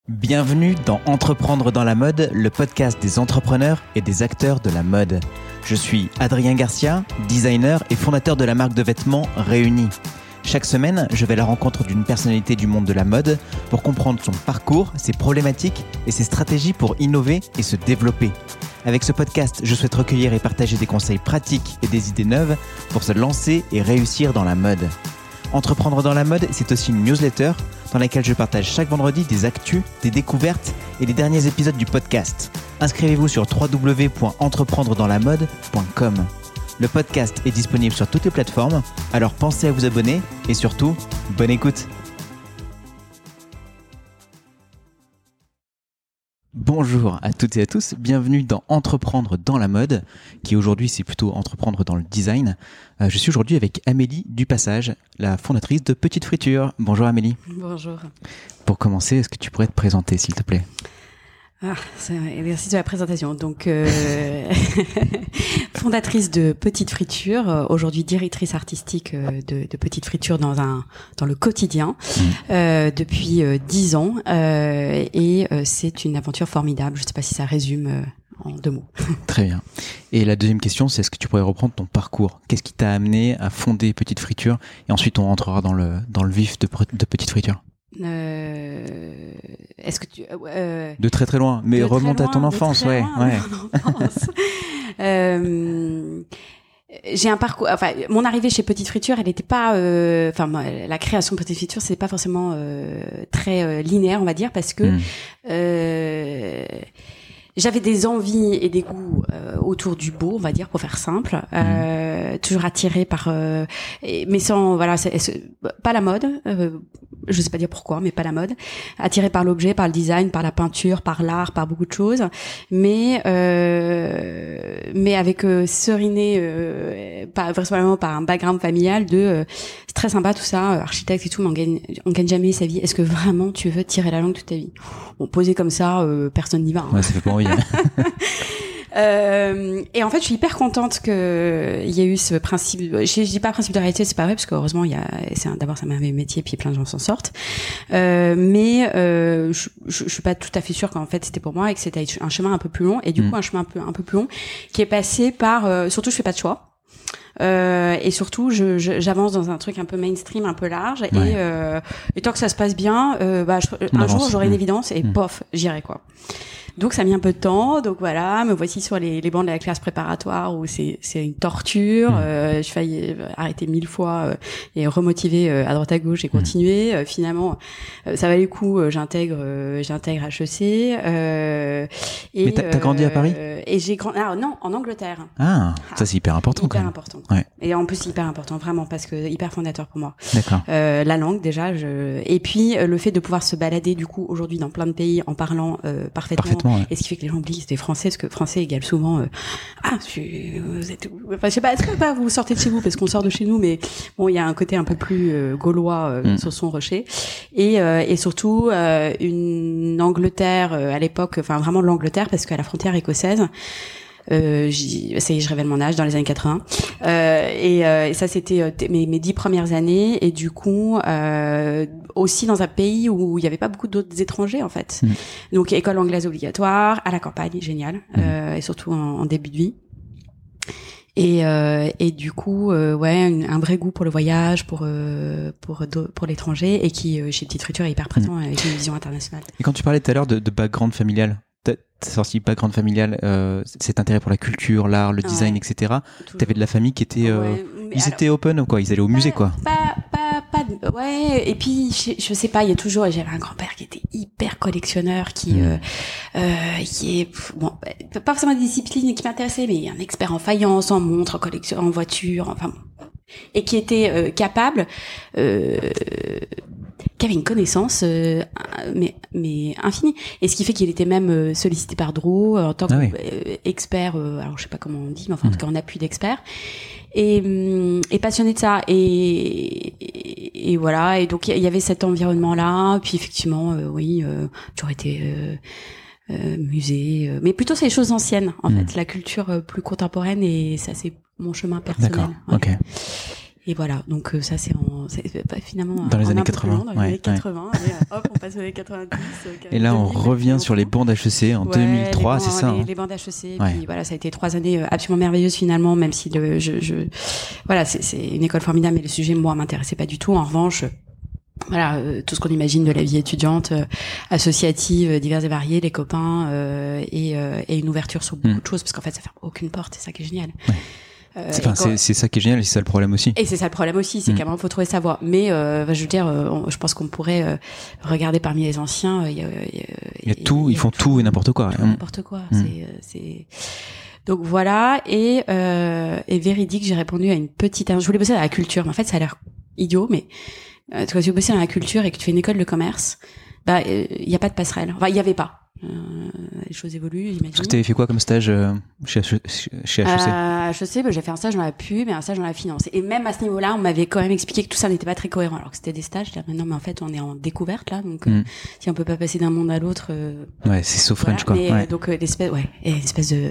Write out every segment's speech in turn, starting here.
Bienvenue dans Entreprendre dans la mode, le podcast des entrepreneurs et des acteurs de la mode. Je suis Adrien Garcia, designer et fondateur de la marque de vêtements Réunis. Chaque semaine, je vais à la rencontre d'une personnalité du monde de la mode pour comprendre son parcours, ses problématiques et ses stratégies pour innover et se développer. Avec ce podcast, je souhaite recueillir et partager des conseils pratiques et des idées neuves pour se lancer et réussir dans la mode. Entreprendre dans la mode, c'est aussi une newsletter dans laquelle je partage chaque vendredi des actus, des découvertes et les derniers épisodes du podcast. Inscrivez-vous sur www.entreprendredanslamode.com. Le podcast est disponible sur toutes les plateformes, alors pensez à vous abonner et surtout, bonne écoute. Bonjour à toutes et à tous, bienvenue dans Entreprendre dans la mode, qui aujourd'hui c'est plutôt entreprendre dans le design. Je suis aujourd'hui avec Amélie Dupassage, la fondatrice de Petite Friture. Bonjour Amélie. Bonjour. Pour commencer, est-ce que tu pourrais te présenter s'il te plaît ? C'est un exercice de la présentation. Donc, fondatrice de Petite Friture, aujourd'hui directrice artistique de Petite Friture dans le quotidien depuis 10 ans. Et c'est une aventure formidable. Je ne sais pas si ça résume en 2 mots. Très bien. Et la deuxième question, c'est est-ce que tu pourrais reprendre ton parcours ? Qu'est-ce qui t'a amené à fonder Petite Friture ? Et ensuite, on rentrera dans le vif de Petite Friture. Est-ce que tu de très très loin, mais remonte à ton enfance, ouais. J'ai un parcours. Enfin, mon arrivée chez Petite Friture, elle n'était pas. La création de Petite Friture, c'est pas forcément très linéaire, on va dire, parce que j'avais des envies et des goûts autour du beau, on va dire, pour faire simple. Toujours attirée par, mais sans, voilà, c'est pas la mode. Je sais pas dire pourquoi, mais pas la mode. Attirée par l'objet, par le design, par la peinture, par l'art, par beaucoup de choses. Mais avec seriné, pas vraisemblablement par un background familial de, c'est très sympa tout ça, architecte et tout, mais on gagne jamais sa vie. Est-ce que vraiment tu veux tirer la langue toute ta vie? On posait comme ça, personne n'y va. Hein. Ouais, ça fait pas envie. Et en fait, je suis hyper contente que il y ait eu ce principe. Je dis pas principe de réalité, c'est pas vrai parce que heureusement d'abord c'est un merveilleux métier puis plein de gens s'en sortent. Mais je suis pas tout à fait sûre qu'en fait c'était pour moi et que c'était un chemin un peu plus long et du coup un chemin un peu plus long qui est passé par surtout je fais pas de choix. Et surtout j'avance dans un truc un peu mainstream, un peu large et tant que ça se passe bien, un jour j'aurai une évidence et pof, j'irai quoi. Donc ça a mis un peu de temps, donc voilà, me voici sur les bancs de la classe préparatoire où c'est une torture, je failli arrêter 1000 fois et remotiver à droite à gauche et continuer. Finalement, ça valait le coup, j'intègre HEC. Mais t'as grandi à Paris ? Et j'ai grandi, non, en Angleterre. Ah, ça c'est hyper important quand même. Hyper important. Ouais. Et en plus c'est hyper important vraiment parce que hyper fondateur pour moi. D'accord. La langue déjà, et puis le fait de pouvoir se balader du coup aujourd'hui dans plein de pays en parlant parfaitement. Ouais. Et ce qui fait que les gens oublient que c'était français, parce que français égale souvent vous êtes enfin, je sais pas, est-ce que pas vous sortez de chez vous parce qu'on sort de chez nous, mais bon, il y a un côté un peu plus gaulois sur son rocher et surtout une Angleterre à l'époque, enfin vraiment l'Angleterre parce qu'à la frontière écossaise. Ça y est, je révèle mon âge, dans les années 80. Et ça, c'était mes 10 premières années. Et du coup, aussi dans un pays où il y avait pas beaucoup d'autres étrangers, en fait. Donc, école anglaise obligatoire, à la campagne, génial. Et surtout en début de vie. Et du coup, un vrai goût pour le voyage, pour l'étranger, et qui, chez Petite Friture, est hyper présent avec une vision internationale. Et quand tu parlais tout à l'heure de background familial, t'as sorti background familial, cet intérêt pour la culture, l'art, le design, etc. T'avais de la famille qui était, ils étaient open ou quoi? Ils allaient au musée, quoi. Ouais. Et puis, je sais pas, j'avais un grand-père qui était hyper collectionneur, qui est, bon, pas forcément des disciplines qui m'intéressaient, mais un expert en faïence, en montres, en voiture, enfin, et qui était capable, qui avait une connaissance mais infinie, et ce qui fait qu'il était même sollicité par Draw en tant qu'expert, alors je sais pas comment on dit, mais enfin en tout cas en appui d'expert, et passionné de ça, et voilà, et donc il y avait cet environnement là, puis effectivement j'aurais été musée, mais plutôt c'est les choses anciennes en fait, la culture plus contemporaine, et ça c'est mon chemin personnel. D'accord, ok. Et voilà, donc ça c'est finalement dans les années 80. Dans les années 80, et hop, on passe aux années 90. Et là, on revient sur les bancs d'HEC en 2003, c'est ça, les bancs d'HEC. Et puis voilà, ça a été 3 années absolument merveilleuses finalement, même si voilà, c'est une école formidable, mais le sujet moi m'intéressait pas du tout. En revanche, voilà, tout ce qu'on imagine de la vie étudiante, associative, diverses et variées, les copains et une ouverture sur beaucoup de choses, parce qu'en fait, ça ferme aucune porte, c'est ça qui est génial. C'est ça qui est génial, et c'est ça le problème aussi. Et c'est ça le problème aussi, c'est qu'à un moment, faut trouver sa voie. Mais je veux dire, je pense qu'on pourrait regarder parmi les anciens. Il y a tout, ils font tout et n'importe quoi. N'importe quoi. Donc voilà, et véridique, j'ai répondu à une petite. Je voulais bosser dans la culture, mais en fait, ça a l'air idiot, mais quand tu veux bosser dans la culture et que tu fais une école de commerce, il y a pas de passerelle. Enfin, il y avait pas. Les choses évoluent, j'imagine. Parce que tu avais fait quoi comme stage chez HEC? À HEC, j'ai fait un stage dans la pub et un stage dans la finance. Et même à ce niveau-là, on m'avait quand même expliqué que tout ça n'était pas très cohérent. Alors que c'était des stages. Là, non, mais en fait, on est en découverte là, donc si on peut pas passer d'un monde à l'autre. Ouais, c'est so French quoi. Mais, donc l'espèce de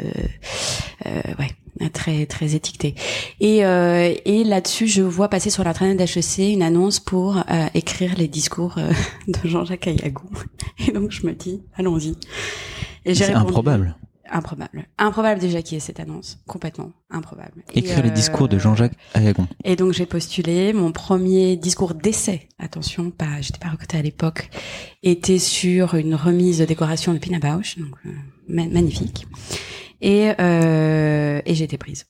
très très étiqueté. Et là-dessus, je vois passer sur l'intranet d'HEC une annonce pour écrire les discours de Jean-Jacques Ayagon. Et donc je me dis, allons-y. Et j'ai répondu, improbable déjà qu'il y ait cette annonce, complètement improbable. Écrire les discours de Jean-Jacques Ayagon. Et donc j'ai postulé. Mon premier discours d'essai, attention, j'étais pas recrutée à l'époque, était sur une remise de décoration de Pina Bausch, donc magnifique. Et j'ai été prise.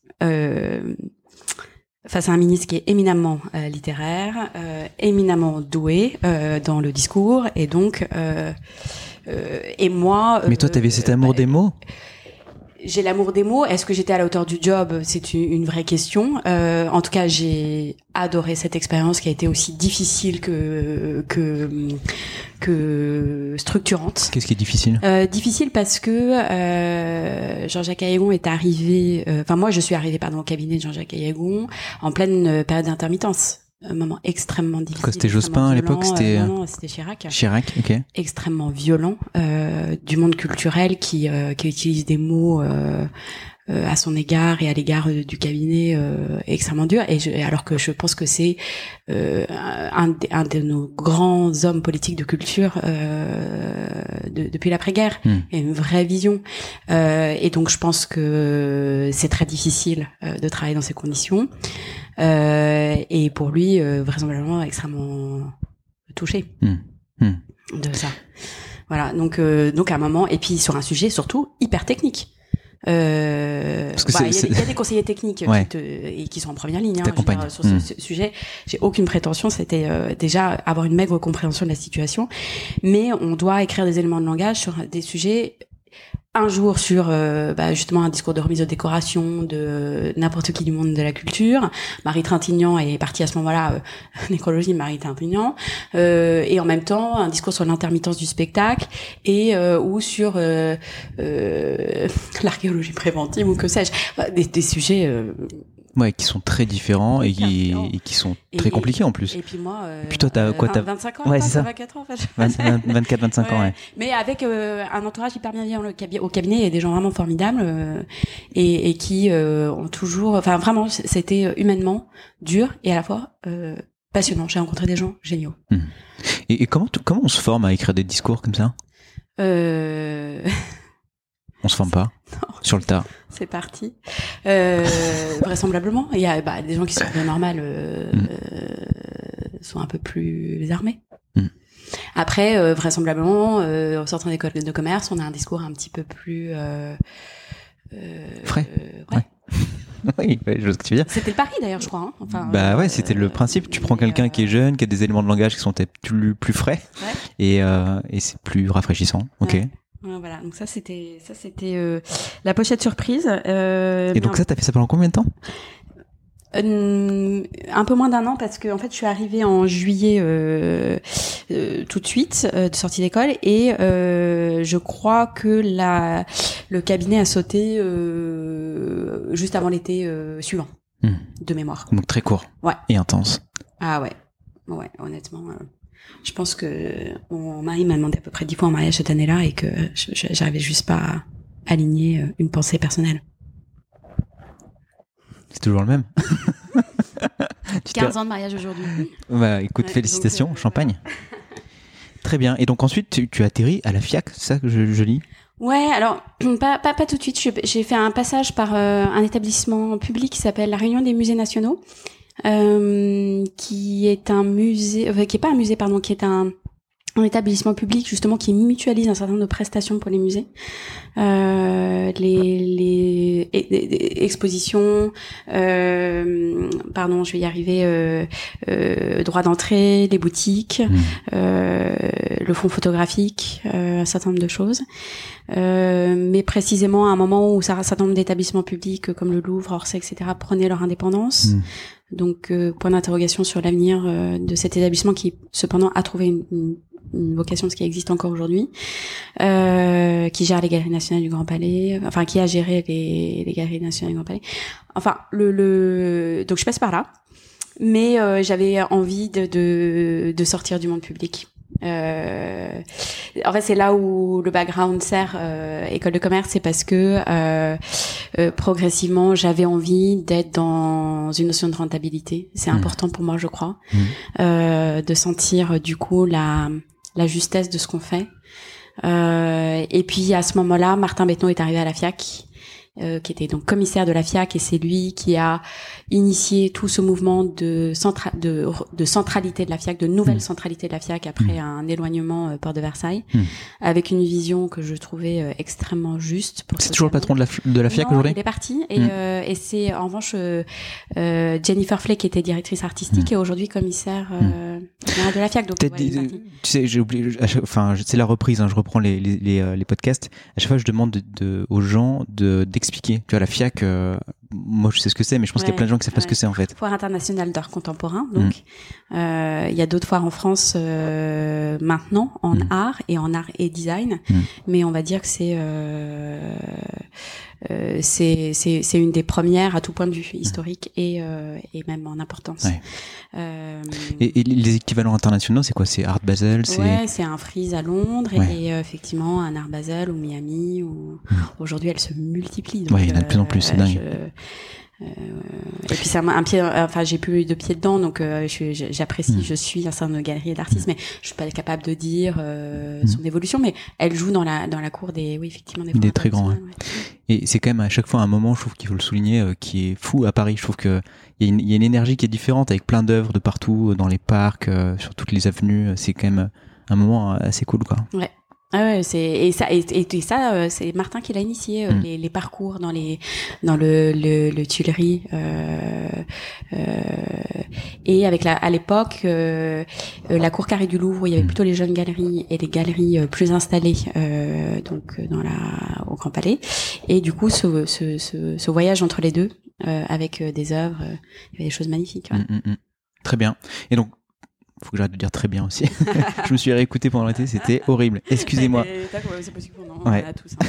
Face à un ministre qui est éminemment littéraire, éminemment doué dans le discours, et donc et moi. Mais toi, t'avais cet amour des mots. J'ai l'amour des mots. Est-ce que j'étais à la hauteur du job? C'est une vraie question. En tout cas, j'ai adoré cette expérience qui a été aussi difficile que structurante. Qu'est-ce qui est difficile? Difficile parce que Jean-Jacques Ayagon est arrivé. Moi, je suis arrivée au cabinet de Jean-Jacques Ayagon en pleine période d'intermittence. Un moment extrêmement difficile. Quoi, c'était Jospin à l'époque? Non, c'était Chirac. Chirac, ok. Extrêmement violent du monde culturel qui utilise des mots à son égard et à l'égard du cabinet extrêmement dur. Alors que je pense que c'est un de nos grands hommes politiques de culture depuis l'après-guerre. Il y a une vraie vision. Et donc je pense que c'est très difficile de travailler dans ces conditions. Et pour lui, vraisemblablement extrêmement touché de ça. Voilà, donc à un moment, et puis sur un sujet surtout hyper technique. Il y a des conseillers techniques qui sont en première ligne sur ce sujet. J'ai aucune prétention, c'était déjà avoir une maigre compréhension de la situation, mais on doit écrire des éléments de langage sur des sujets. Un jour sur justement un discours de remise de décoration de n'importe qui du monde de la culture. Marie Trintignant est partie à ce moment-là, nécrologie de Marie Trintignant, et en même temps un discours sur l'intermittence du spectacle ou sur l'archéologie préventive ou que sais-je, des sujets qui sont très différents et qui sont très compliqués en plus. Et puis moi, puis toi, t'as quoi, 25 ans, ouais, c'est ça. 24 ans, en fait. 24-25 ans, ouais. Mais avec un entourage hyper bienveillant au cabinet, il y a des gens vraiment formidables et qui ont toujours, vraiment, c'était humainement dur et à la fois passionnant. J'ai rencontré des gens géniaux. Et comment on se forme à écrire des discours comme ça? On se forme pas? Non. Sur le tas? C'est parti. Vraisemblablement. Il y a des gens qui sont bien normal, sont un peu plus armés. Après, vraisemblablement, en sortant d'école de commerce, on a un discours un petit peu plus... frais. Ouais. Oui, je vois ce que tu veux dire. C'était le pari d'ailleurs, je crois. C'était le principe. Tu prends quelqu'un qui est jeune, qui a des éléments de langage qui sont peut-être plus frais, et c'est plus rafraîchissant. Ok. Ouais. Voilà, donc ça c'était la pochette surprise. Et donc ça, t'as fait ça pendant combien de temps? Un peu moins d'un an parce que en fait je suis arrivée en juillet tout de suite de sortie d'école et je crois que le cabinet a sauté juste avant l'été suivant de mémoire. Donc très court. Ouais. Et intense. Ah ouais honnêtement. Je pense que mon mari m'a demandé à peu près 10 fois en mariage cette année-là et que j'arrivais juste pas à aligner une pensée personnelle. C'est toujours le même. 15 ans de mariage aujourd'hui. Bah, écoute, félicitations, donc, champagne. Très bien. Et donc ensuite, tu atterris à la FIAC, c'est ça que je lis? Ouais, alors pas tout de suite. J'ai fait un passage par un établissement public qui s'appelle la Réunion des musées nationaux, qui est un musée, qui est pas un musée, pardon, qui est un établissement public justement qui mutualise un certain nombre de prestations pour les musées, les expositions, je vais y arriver, droit d'entrée, les boutiques, le fonds photographique, un certain nombre de choses, mais précisément à un moment où un certain nombre d'établissements publics comme le Louvre, Orsay, etc. prenaient leur indépendance. Donc point d'interrogation sur l'avenir de cet établissement qui cependant a trouvé une vocation, ce qui existe encore aujourd'hui, qui gère les Galeries Nationales du Grand Palais, enfin qui a géré les Galeries Nationales du Grand Palais. Enfin donc je passe par là, mais j'avais envie de sortir du monde public. En fait, c'est là où le background sert école de commerce, c'est parce que progressivement, j'avais envie d'être dans une notion de rentabilité. C'est important pour moi, je crois, de sentir du coup la justesse de ce qu'on fait. Et puis à ce moment-là, Martin Bettenot est arrivé à la FIAC, qui était donc commissaire de la FIAC, et c'est lui qui a initié tout ce mouvement de centralité de la FIAC, de nouvelle centralité de la FIAC après un éloignement Porte de Versailles, avec une vision que je trouvais extrêmement juste. C'est toujours le patron de la FIAC aujourd'hui ? Il est parti, et c'est en revanche Jennifer Flay qui était directrice artistique et aujourd'hui commissaire de la FIAC. Donc, tu sais, j'ai oublié, c'est la reprise, je reprends les podcasts. À chaque fois, je demande aux gens d'expliquer. Tu vois, la FIAC, moi je sais ce que c'est, mais je pense qu'il y a plein de gens qui savent pas ce que c'est en fait. Foire internationale d'art contemporain, donc il y a d'autres foires en France maintenant en art et design, mais on va dire que c'est une des premières à tout point de vue historique et même en importance. Et les équivalents internationaux, c'est quoi? C'est Art Basel, c'est un Frieze à Londres et effectivement un Art Basel ou Miami. Aujourd'hui, elles se multiplient. Il y en a de plus en plus, c'est dingue. Et puis c'est j'ai plus de pieds dedans, donc j'apprécie. Je suis un certain nombre de galeries et d'artistes, mais je suis pas capable de dire son évolution. Mais elle joue dans la cour des très grands. Et c'est quand même à chaque fois un moment, je trouve qu'il faut le souligner, qui est fou à Paris. Je trouve que il y a une énergie qui est différente avec plein d'œuvres de partout, dans les parcs, sur toutes les avenues. C'est quand même un moment assez cool, quoi. Ouais. Ah ouais, c'est Martin qui l'a initié, les parcours dans le Tuileries, et avec à l'époque la cour carrée du Louvre où il y avait plutôt les jeunes galeries et les galeries plus installées donc au Grand Palais, et du coup ce voyage entre les deux avec des œuvres, il y avait des choses magnifiques. Très bien. Et donc faut que j'arrête de dire très bien aussi. Je me suis réécouté pendant l'été, c'était horrible. Excusez-moi. C'est possible qu'on en a tous.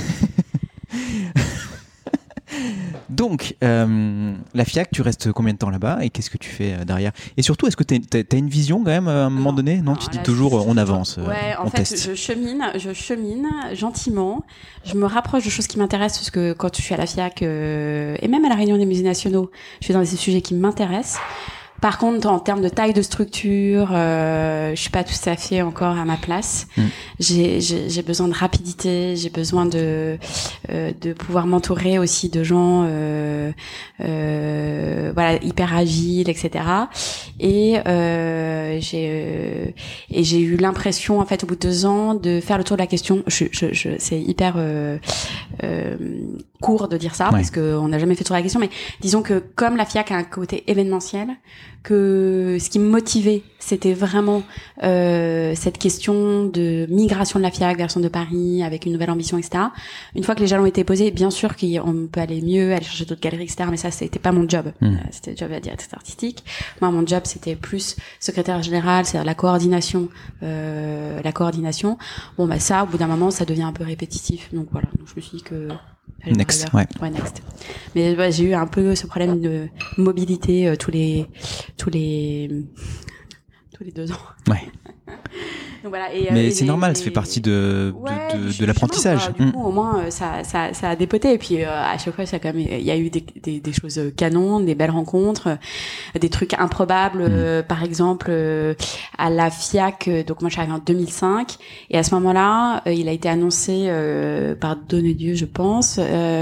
Donc, la FIAC, tu restes combien de temps là-bas et qu'est-ce que tu fais derrière? Et surtout, est-ce que t'as une vision quand même à un moment donné? Non, tu dis toujours on avance, en fait, teste. je chemine gentiment. Je me rapproche de choses qui m'intéressent parce que quand je suis à la FIAC et même à la Réunion des musées nationaux, je suis dans des sujets qui m'intéressent. Par contre, en termes de taille de structure, je suis pas tout à fait encore à ma place. J'ai besoin de rapidité, j'ai besoin de pouvoir m'entourer aussi de gens hyper agiles, etc. Et j'ai eu l'impression en fait au bout de 2 ans de faire le tour de la question. C'est hyper court de dire ça parce que on n'a jamais fait le tour de la question, mais disons que comme la FIAC a un côté événementiel, que ce qui me motivait, c'était vraiment cette question de migration de la FIAC vers le centre de Paris avec une nouvelle ambition, etc. Une fois que les jalons étaient posés, bien sûr qu'on peut aller mieux, aller chercher d'autres galeries, etc. Mais ça, c'était pas mon job. C'était le job de la directrice artistique. Moi, mon job, c'était plus secrétaire général, c'est-à-dire la coordination. Bon, bah ça, au bout d'un moment, ça devient un peu répétitif. Donc voilà. Donc je me suis dit que next. Next. Mais j'ai eu un peu ce problème de mobilité tous les 2 ans. Donc voilà. Mais c'est normal, ça fait partie de l'apprentissage. Du coup, au moins, ça a dépoté. Et puis, à chaque fois, il y a eu des choses canons, des belles rencontres, des trucs improbables. Par exemple, à la FIAC, donc moi, je suis arrivée en 2005. Et à ce moment-là, il a été annoncé par Donnedieu, je pense,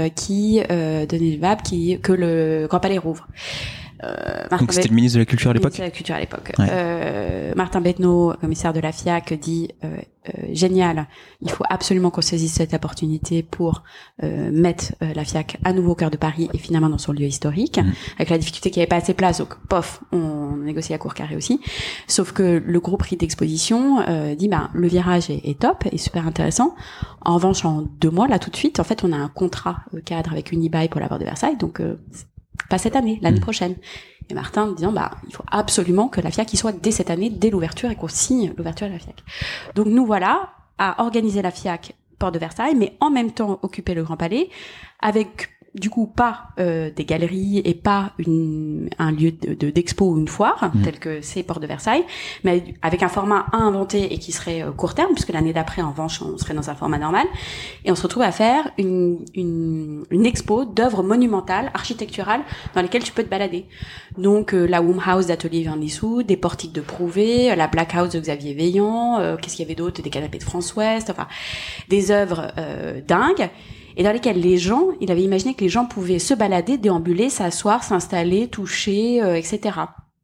que le Grand Palais rouvre. Donc c'était le ministre de la Culture à l'époque. Ministre de la Culture à l'époque. Ouais. Martin Bettenot, commissaire de la FIAC, dit génial, il faut absolument qu'on saisisse cette opportunité pour mettre la FIAC à nouveau au cœur de Paris et finalement dans son lieu historique, avec la difficulté qu'il n'y avait pas assez de place, donc on négocie à court carré aussi. Sauf que le gros prix d'exposition dit le virage est top et super intéressant. En revanche, en 2 mois, là tout de suite, en fait, on a un contrat cadre avec Unibail pour la porte de Versailles, donc pas cette année, l'année prochaine. Et Martin disant, il faut absolument que la FIAC y soit dès cette année, dès l'ouverture, et qu'on signe l'ouverture de la FIAC. Donc nous voilà à organiser la FIAC porte de Versailles, mais en même temps occuper le Grand Palais, avec du coup pas des galeries et pas un lieu d'expo ou une foire tel que c'est porte de Versailles, mais avec un format à inventer et qui serait court terme, puisque l'année d'après en revanche on serait dans un format normal, et on se retrouve à faire une expo d'œuvres monumentales architecturales dans lesquelles tu peux te balader. Donc la Womb House d'Atelier Vernissou, des portiques de Prouvé, la Black House de Xavier Veillant, qu'est-ce qu'il y avait d'autre, des canapés de France Ouest, enfin des œuvres dingues, et dans lesquels il avait imaginé que les gens pouvaient se balader, déambuler, s'asseoir, s'installer, toucher, etc.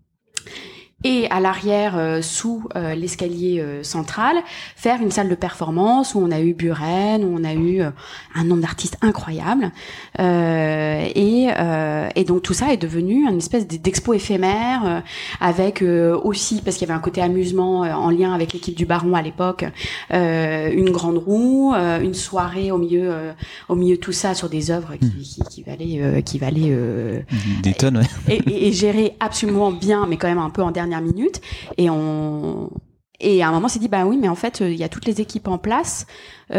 Et à l'arrière, sous l'escalier central, faire une salle de performance où on a eu Buren, où on a eu un nombre d'artistes incroyables. Et donc tout ça est devenu une espèce d'expo éphémère, avec aussi, parce qu'il y avait un côté amusement en lien avec l'équipe du Baron à l'époque, une grande roue, une soirée au milieu de tout ça sur des œuvres qui valaient des tonnes, ouais. et gérées absolument bien, mais quand même un peu en dernière minute. Et à un moment on s'est dit oui, mais en fait il y a toutes les équipes en place, qui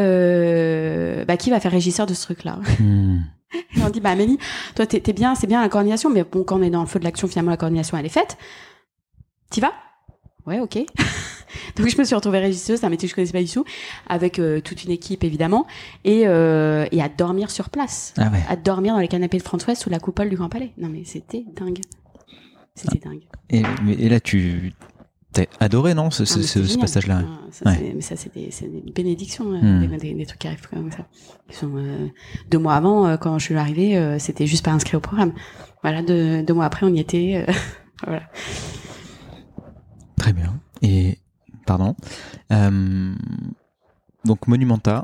va faire régisseur de ce truc là. Et on dit Amélie, toi t'es bien, c'est bien la coordination, mais bon, quand on est dans le feu de l'action, finalement la coordination elle est faite, t'y vas? Ouais, ok. Donc je me suis retrouvée régisseuse, c'est un métier que je connaissais pas du tout, avec toute une équipe évidemment, et à dormir sur place, à dormir dans les canapés de France Ouest sous la coupole du Grand Palais. Non mais c'était dingue. Dingue. Et là, tu t'as adoré, non, ce passage-là? Mais ça, c'est des bénédictions, des trucs qui arrivent comme ça. Ils sont 2 mois avant, quand je suis arrivée, c'était juste pas inscrit au programme. Voilà, 2 mois après, on y était. Voilà. Très bien. Et pardon. Donc Monumenta.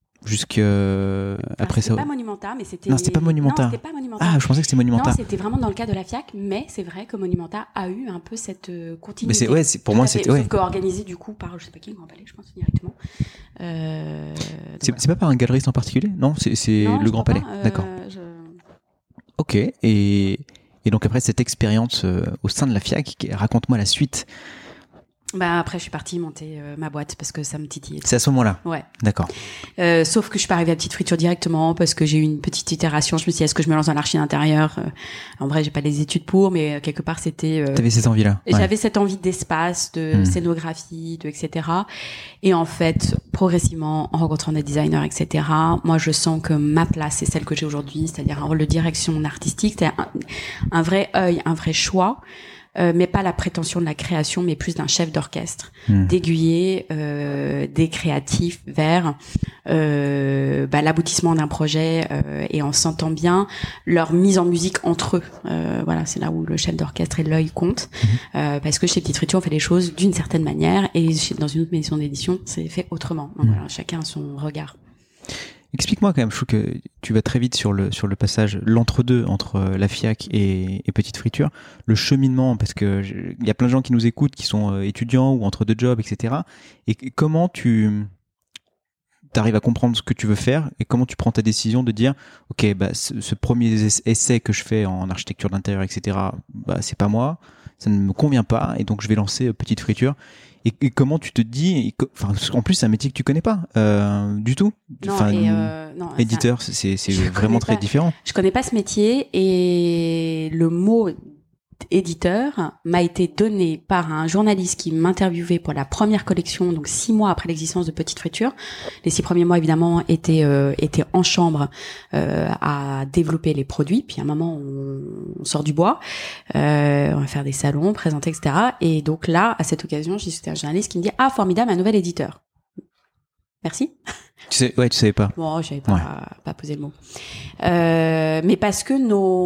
Après ça. C'était pas Monumenta, mais c'était. Non, c'était pas Monumenta. Non, c'était pas Monumenta. Ah, je pensais que c'était Monumenta. Non, c'était vraiment dans le cadre de la FIAC, mais c'est vrai que Monumenta a eu un peu cette continuité. Mais pour moi, c'était. Sauf qu'organisé du coup par, je sais pas qui, le Grand Palais, je pense, directement. C'est pas par un galeriste en particulier? Non, c'est le Grand Palais. D'accord. Ok. Et donc après cette expérience au sein de la FIAC, raconte-moi la suite. Après je suis partie monter ma boîte parce que ça me titillait. C'est à ce moment-là. Ouais. D'accord. Sauf que je suis pas arrivée à Petite Friture directement parce que j'ai eu une petite itération. Je me suis dit, est-ce que je me lance dans l'archi d'intérieur? En vrai, j'ai pas les études pour, mais quelque part c'était. T'avais cette envie-là. Ouais. J'avais cette envie d'espace, de scénographie, etc. Et en fait, progressivement, en rencontrant des designers, etc. Moi, je sens que ma place c'est celle que j'ai aujourd'hui, c'est-à-dire un rôle de direction artistique, c'est un vrai œil, un vrai choix. Mais pas la prétention de la création, mais plus d'un chef d'orchestre, d'aiguiller des créatifs vers l'aboutissement d'un projet, et en sentant bien leur mise en musique entre eux. Voilà, c'est là où le chef d'orchestre et l'œil comptent, parce que chez Petite Friture on fait les choses d'une certaine manière, et dans une autre maison d'édition c'est fait autrement. Donc voilà, chacun a son regard. Explique-moi quand même, je trouve que tu vas très vite sur le passage, l'entre-deux entre la FIAC et Petite Friture, le cheminement, parce que il y a plein de gens qui nous écoutent, qui sont étudiants ou entre deux jobs, etc. Et comment tu arrives à comprendre ce que tu veux faire et comment tu prends ta décision de dire, ok, ce premier essai que je fais en architecture d'intérieur, etc., c'est pas moi, ça ne me convient pas, et donc je vais lancer Petite Friture. Et comment tu te dis, en plus c'est un métier que tu connais pas du tout. Non, éditeur, c'est vraiment très différent. Je connais pas ce métier, et le mot éditeur m'a été donné par un journaliste qui m'interviewait pour la première collection, donc 6 mois après l'existence de Petite Friture. Les 6 premiers mois, évidemment, étaient en chambre à développer les produits. Puis à un moment, on sort du bois, on va faire des salons, présenter, etc. Et donc là, à cette occasion, j'ai discuté un journaliste qui me dit « Ah, formidable, un nouvel éditeur ». Merci. Tu savais pas. Bon, j'avais pas posé le mot. Mais parce que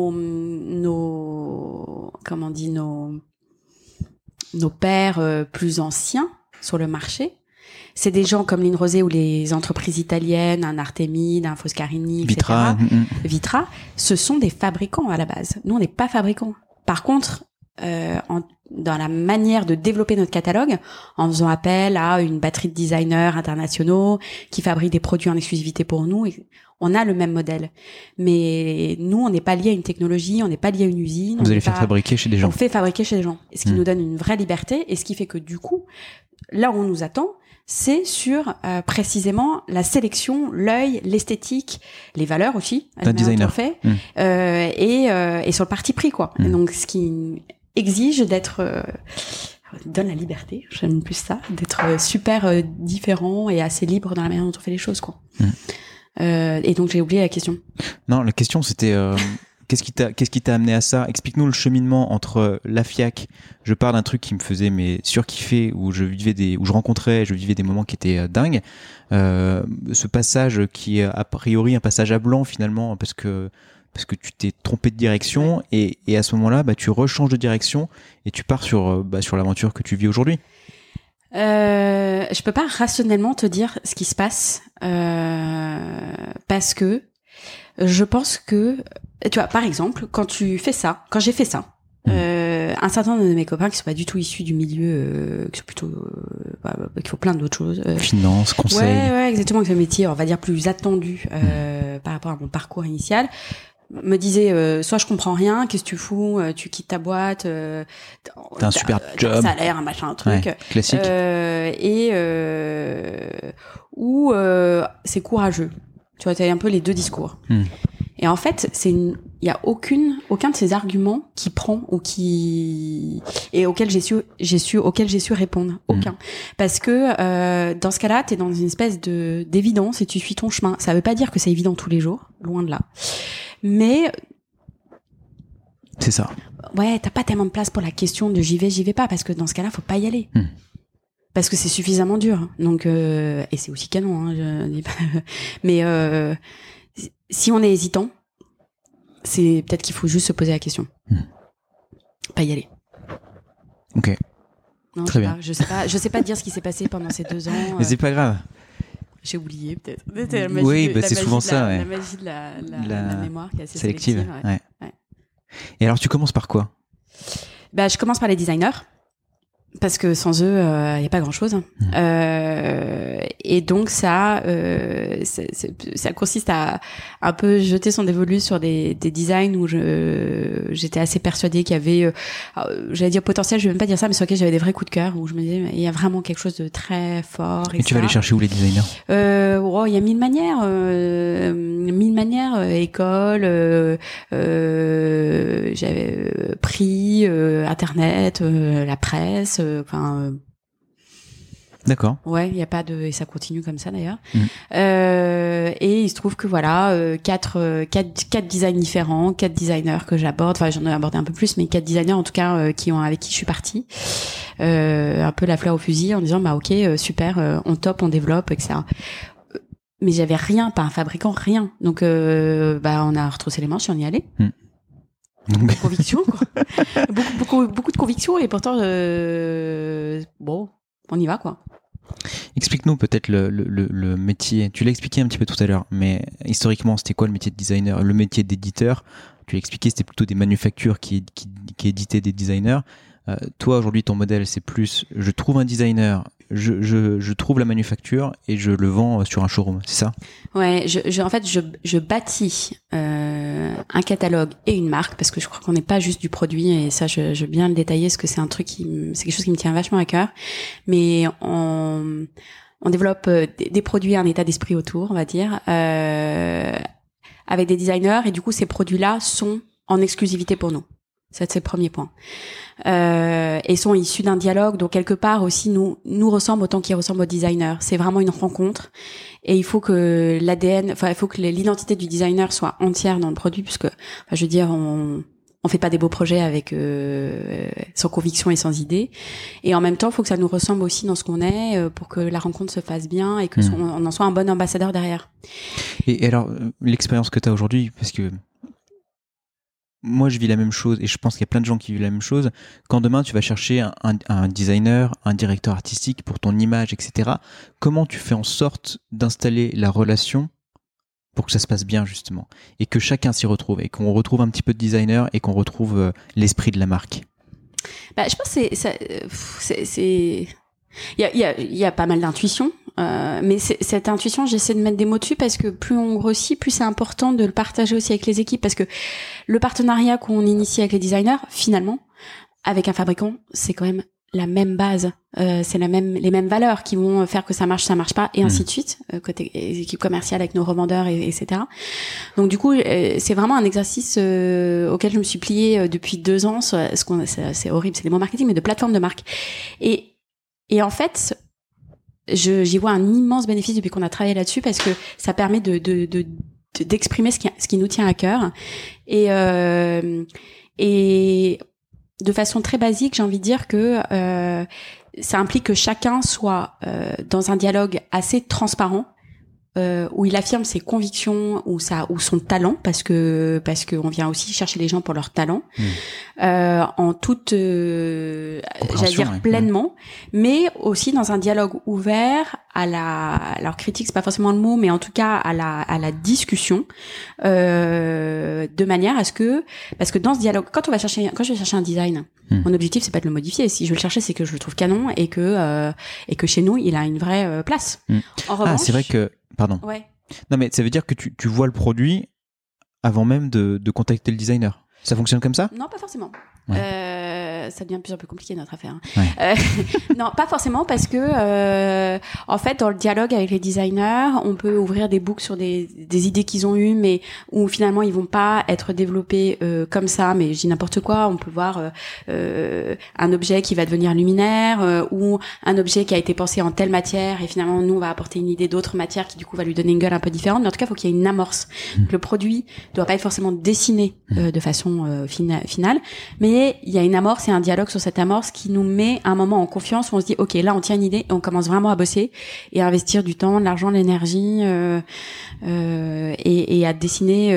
nos pairs plus anciens sur le marché, c'est des gens comme Line Rosé ou les entreprises italiennes, un Artemide, un Foscarini, etc. Vitra, ce sont des fabricants à la base. Nous, on n'est pas fabricants. Par contre, dans la manière de développer notre catalogue, en faisant appel à une batterie de designers internationaux qui fabriquent des produits en exclusivité pour nous, on a le même modèle. Mais nous, on n'est pas lié à une technologie, on n'est pas lié à une usine. Vous allez faire fabriquer chez des gens. On fait fabriquer chez des gens. Ce qui nous donne une vraie liberté et ce qui fait que du coup, là où on nous attend, c'est sur précisément la sélection, l'œil, l'esthétique, les valeurs aussi. Un designer. Fait, et sur le parti pris, quoi. Et donc, ce qui exige d'être donne la liberté, j'aime plus ça, d'être super différent et assez libre dans la manière dont on fait les choses, quoi. Et donc j'ai oublié la question. Non, la question c'était qu'est-ce qui t'a amené à ça? Explique-nous le cheminement entre la FIAC. Je pars d'un truc qui me faisait surkiffer, où je vivais des moments qui étaient dingues. Ce passage qui est a priori un passage à blanc finalement parce que tu t'es trompé de direction et à ce moment-là, tu rechanges de direction et tu pars sur l'aventure que tu vis aujourd'hui. Je peux pas rationnellement te dire ce qui se passe parce que je pense que tu vois, par exemple, quand j'ai fait ça, un certain nombre de mes copains qui sont pas du tout issus du milieu, qui sont plutôt qui font plein d'autres choses, finance, conseil. Ouais, exactement, que ce métier, on va dire plus attendu par rapport à mon parcours initial, me disait soit je comprends rien, qu'est-ce que tu fous, tu quittes ta boîte, t'as un super job, un salaire, un machin, un truc, classique, ou c'est courageux. Tu vois, t'as un peu les deux discours. Et en fait, il y a aucun de ces arguments qui prend ou auquel j'ai su répondre. Aucun. Parce que dans ce cas-là, t'es dans une espèce d'évidence et tu suis ton chemin. Ça veut pas dire que c'est évident tous les jours, loin de là. Mais c'est ça. Ouais, t'as pas tellement de place pour la question de j'y vais pas, parce que dans ce cas-là, faut pas y aller. Parce que c'est suffisamment dur. Donc et c'est aussi canon, hein, je dis pas. Mais si on est hésitant, c'est peut-être qu'il faut juste se poser la question. Pas y aller. Ok. Non, très bien. Je sais pas dire ce qui s'est passé pendant ces 2 ans. Mais c'est pas grave. J'ai oublié peut-être. Oui, c'est souvent ça. La magie de la mémoire qui est assez sélective. Ouais. Et alors tu commences par quoi? Je commence par les designers. Parce que sans eux, y a pas grand-chose. Et donc ça consiste à un peu jeter son dévolu sur des designs où j'étais assez persuadée qu'il y avait, j'allais dire potentiel, je vais même pas dire ça, mais sur lequel j'avais des vrais coups de cœur, où je me disais, il y a vraiment quelque chose de très fort. Et tu vas aller chercher où les designers? Il y a mille manières, école, j'avais pris internet, la presse. D'accord. Ouais, il y a pas de, et ça continue comme ça d'ailleurs. Et il se trouve que voilà, quatre designs différents, 4 designers que j'aborde. Enfin, j'en ai abordé un peu plus, mais 4 designers en tout cas avec qui je suis partie. Un peu la fleur au fusil en disant ok, super, on top, on développe, etc. Mais j'avais rien, pas un fabricant, rien. Donc on a retroussé les manches et on y allait. Beaucoup de conviction, quoi. beaucoup de conviction, et pourtant on y va, quoi. Explique-nous peut-être le métier. Tu l'as expliqué un petit peu tout à l'heure, mais historiquement, c'était quoi le métier de designer? Le métier d'éditeur, tu l'as expliqué, c'était plutôt des manufactures qui éditaient des designers. Toi, aujourd'hui, ton modèle, c'est plus, je trouve un designer, je trouve la manufacture et je le vends sur un showroom, c'est ça? Ouais, en fait, je bâtis un catalogue et une marque, parce que je crois qu'on n'est pas juste du produit, et ça, je veux bien le détailler, parce que c'est quelque chose qui me tient vachement à cœur. Mais on développe des produits, un état d'esprit autour, on va dire, avec des designers, et du coup, ces produits-là sont en exclusivité pour nous. Ça, c'est le premier point. Et sont issus d'un dialogue, donc quelque part aussi nous ressemblent autant qu'ils ressemblent aux designers. C'est vraiment une rencontre. Et il faut que il faut que l'identité du designer soit entière dans le produit, puisque, je veux dire, on fait pas des beaux projets avec sans conviction et sans idée. Et en même temps, il faut que ça nous ressemble aussi dans ce qu'on est, pour que la rencontre se fasse bien et que on en soit un bon ambassadeur derrière. Et alors, l'expérience que tu as aujourd'hui, parce que moi, je vis la même chose et je pense qu'il y a plein de gens qui vivent la même chose. Quand demain, tu vas chercher un designer, un directeur artistique pour ton image, etc., comment tu fais en sorte d'installer la relation pour que ça se passe bien, justement, et que chacun s'y retrouve, et qu'on retrouve un petit peu de designer et qu'on retrouve l'esprit de la marque? Je pense que il y a pas mal d'intuitions, mais cette intuition, j'essaie de mettre des mots dessus parce que plus on grossit, plus c'est important de le partager aussi avec les équipes, parce que le partenariat qu'on initie avec les designers, finalement, avec un fabricant, c'est quand même la même base, c'est les mêmes valeurs qui vont faire que ça marche pas, et ainsi de suite, côté équipe commerciale avec nos revendeurs, etc. Donc du coup, c'est vraiment un exercice auquel je me suis pliée depuis 2 ans, c'est horrible, c'est les mots marketing, mais de plateforme de marque. Et en fait, j'y vois un immense bénéfice depuis qu'on a travaillé là-dessus, parce que ça permet d'exprimer ce qui nous tient à cœur. Et de façon très basique, j'ai envie de dire que ça implique que chacun soit dans un dialogue assez transparent, où il affirme ses convictions ou son talent, parce que on vient aussi chercher les gens pour leur talent, en toute j'allais dire pleinement, mais aussi dans un dialogue ouvert alors critique, c'est pas forcément le mot, mais en tout cas à la discussion, de manière à ce que, parce que dans ce dialogue, quand je vais chercher un design, mon objectif c'est pas de le modifier. Si je veux le chercher, c'est que je le trouve canon et que chez nous il a une vraie place. En revanche, c'est vrai que Pardon. Ouais. Non, mais ça veut dire que tu vois le produit avant même de contacter le designer. Ça fonctionne comme ça ? Non, pas forcément. Ouais. Ça devient de plus en plus compliqué notre affaire. Ouais. Non, pas forcément, parce que en fait, dans le dialogue avec les designers, on peut ouvrir des books sur des idées qu'ils ont eues, mais où finalement ils vont pas être développés comme ça. Mais je dis n'importe quoi. On peut voir un objet qui va devenir luminaire, ou un objet qui a été pensé en telle matière, et finalement nous on va apporter une idée d'autre matière qui du coup va lui donner une gueule un peu différente. Mais en tout cas, il faut qu'il y ait une amorce. Donc, le produit doit pas être forcément dessiné de façon finale, mais il y a une amorce et un dialogue sur cette amorce qui nous met un moment en confiance, où on se dit ok, là on tient une idée et on commence vraiment à bosser et à investir du temps, de l'argent, de l'énergie, et à dessiner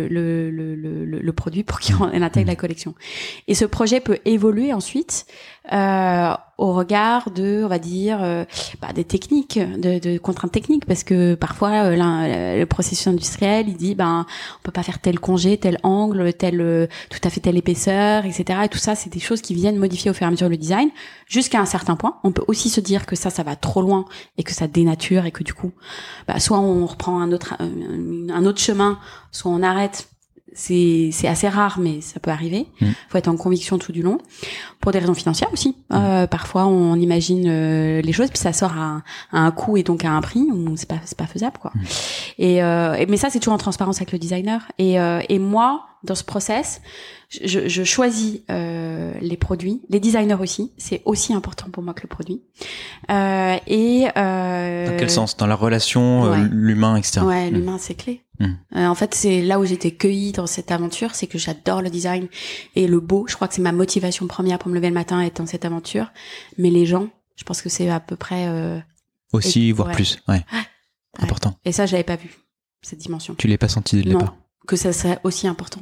le produit pour qu'il intègre la collection. Et ce projet peut évoluer ensuite au regard de, on va dire, des techniques, de contraintes techniques, parce que parfois le processus industriel, il dit on peut pas faire tel congé, tel angle, tout à fait telle épaisseur, etc. Et tout ça, c'est des choses qui viennent modifier au fur et à mesure le design, jusqu'à un certain point. On peut aussi se dire que ça va trop loin et que ça dénature, et que du coup, soit on reprend un autre chemin, soit on arrête. C'est assez rare, mais ça peut arriver. Faut être en conviction tout du long, pour des raisons financières aussi. Parfois, on imagine les choses, puis ça sort à un coût et donc à un prix où c'est pas faisable, quoi. Mais ça, c'est toujours en transparence avec le designer. Et moi, dans ce process, je choisis les produits, les designers aussi. C'est aussi important pour moi que le produit. Dans quel sens ? Dans la relation, l'humain, etc. Ouais, l'humain, c'est clé. En fait, c'est là où j'étais cueillie dans cette aventure, c'est que j'adore le design et le beau. Je crois que c'est ma motivation première pour me lever le matin, être dans cette aventure. Mais les gens, je pense que c'est à peu près aussi, voire plus. Ouais. Important. Et ça, je l'avais pas vu, cette dimension. Tu l'as pas senti dès le départ. Que ça serait aussi important.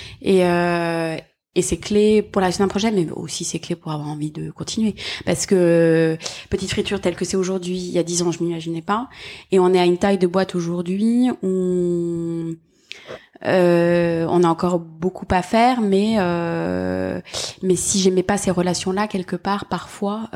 Et c'est clé pour la suite d'un projet, mais aussi c'est clé pour avoir envie de continuer. Parce que Petite Friture telle que c'est aujourd'hui, il y a 10 ans, je m'imaginais pas. Et on est à une taille de boîte aujourd'hui où on a encore beaucoup à faire, mais si j'aimais pas ces relations-là, quelque part, parfois,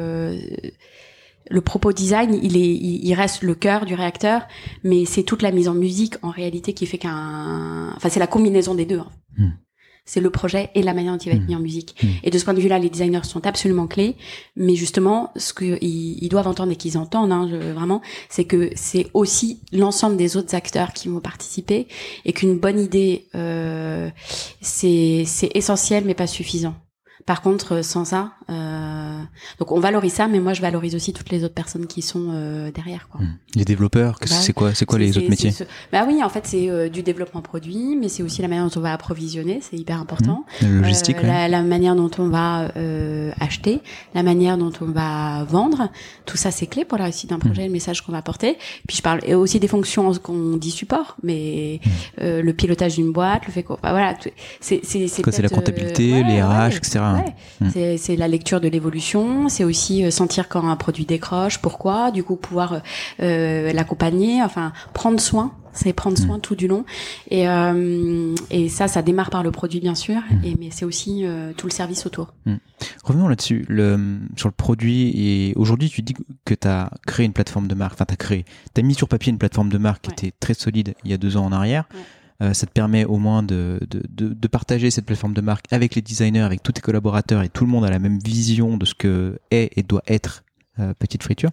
le propos design, il reste le cœur du réacteur, mais c'est toute la mise en musique, en réalité, qui fait c'est la combinaison des deux. c'est le projet et la manière dont il va être mis en musique. Et de ce point de vue-là, les designers sont absolument clés. Mais justement, ce qu'ils doivent entendre et qu'ils entendent, vraiment, c'est que c'est aussi l'ensemble des autres acteurs qui vont participer et qu'une bonne idée, c'est essentiel mais pas suffisant. Par contre, sans ça, donc on valorise ça, mais moi je valorise aussi toutes les autres personnes qui sont derrière, quoi. Les développeurs, c'est quoi les autres métiers? Bah oui, en fait, c'est du développement produit, mais c'est aussi la manière dont on va approvisionner, c'est hyper important. La logistique, la manière dont on va acheter, la manière dont on va vendre, tout ça c'est clé pour la réussite d'un projet, le message qu'on va porter. Puis je parle aussi des fonctions qu'on dit support, mais le pilotage d'une boîte, le fait qu'on, voilà, c'est la comptabilité, les RH, etc. C'est la lecture de l'évolution, c'est aussi sentir quand un produit décroche, pourquoi, du coup pouvoir l'accompagner, enfin prendre soin, c'est prendre soin tout du long. Et ça démarre par le produit bien sûr, mais c'est aussi tout le service autour. Revenons là-dessus, sur le produit. Et aujourd'hui, tu dis que tu as créé une plateforme de marque. Enfin, t'as mis sur papier une plateforme de marque qui était très solide il y a 2 ans en arrière. Ça te permet au moins de partager cette plateforme de marque avec les designers, avec tous tes collaborateurs, et tout le monde a la même vision de ce que est et doit être Petite Friture.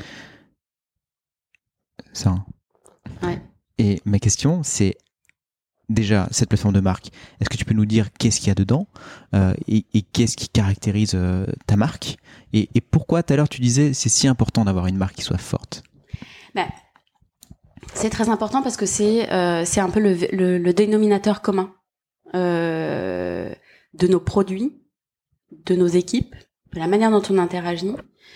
Ça. Ouais. Et ma question, c'est déjà cette plateforme de marque. Est-ce que tu peux nous dire qu'est-ce qu'il y a dedans et qu'est-ce qui caractérise ta marque et pourquoi tout à l'heure tu disais c'est si important d'avoir une marque qui soit forte? C'est très important parce que c'est un peu le dénominateur commun de nos produits, de nos équipes, de la manière dont on interagit.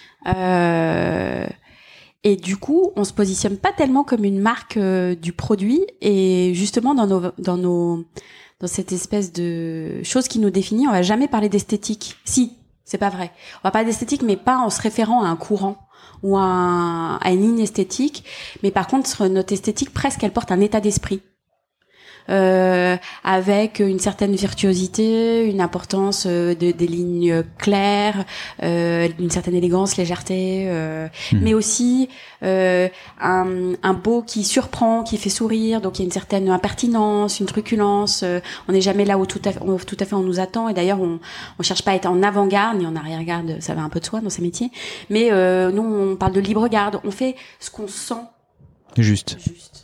Et du coup, on se positionne pas tellement comme une marque du produit et justement dans cette espèce de chose qui nous définit, on va jamais parler d'esthétique. Si, c'est pas vrai. On va parler d'esthétique, mais pas en se référant à un courant ou à une ligne esthétique, mais par contre notre esthétique presque elle porte un état d'esprit avec une certaine virtuosité, une importance des lignes claires, une certaine élégance, légèreté, mais aussi un beau qui surprend, qui fait sourire, donc il y a une certaine impertinence, une truculence. On n'est jamais là où tout à fait on nous attend, et d'ailleurs on cherche pas à être en avant-garde ni en arrière-garde, ça va un peu de soi dans ces métiers, mais nous on parle de libre garde, on fait ce qu'on sent juste.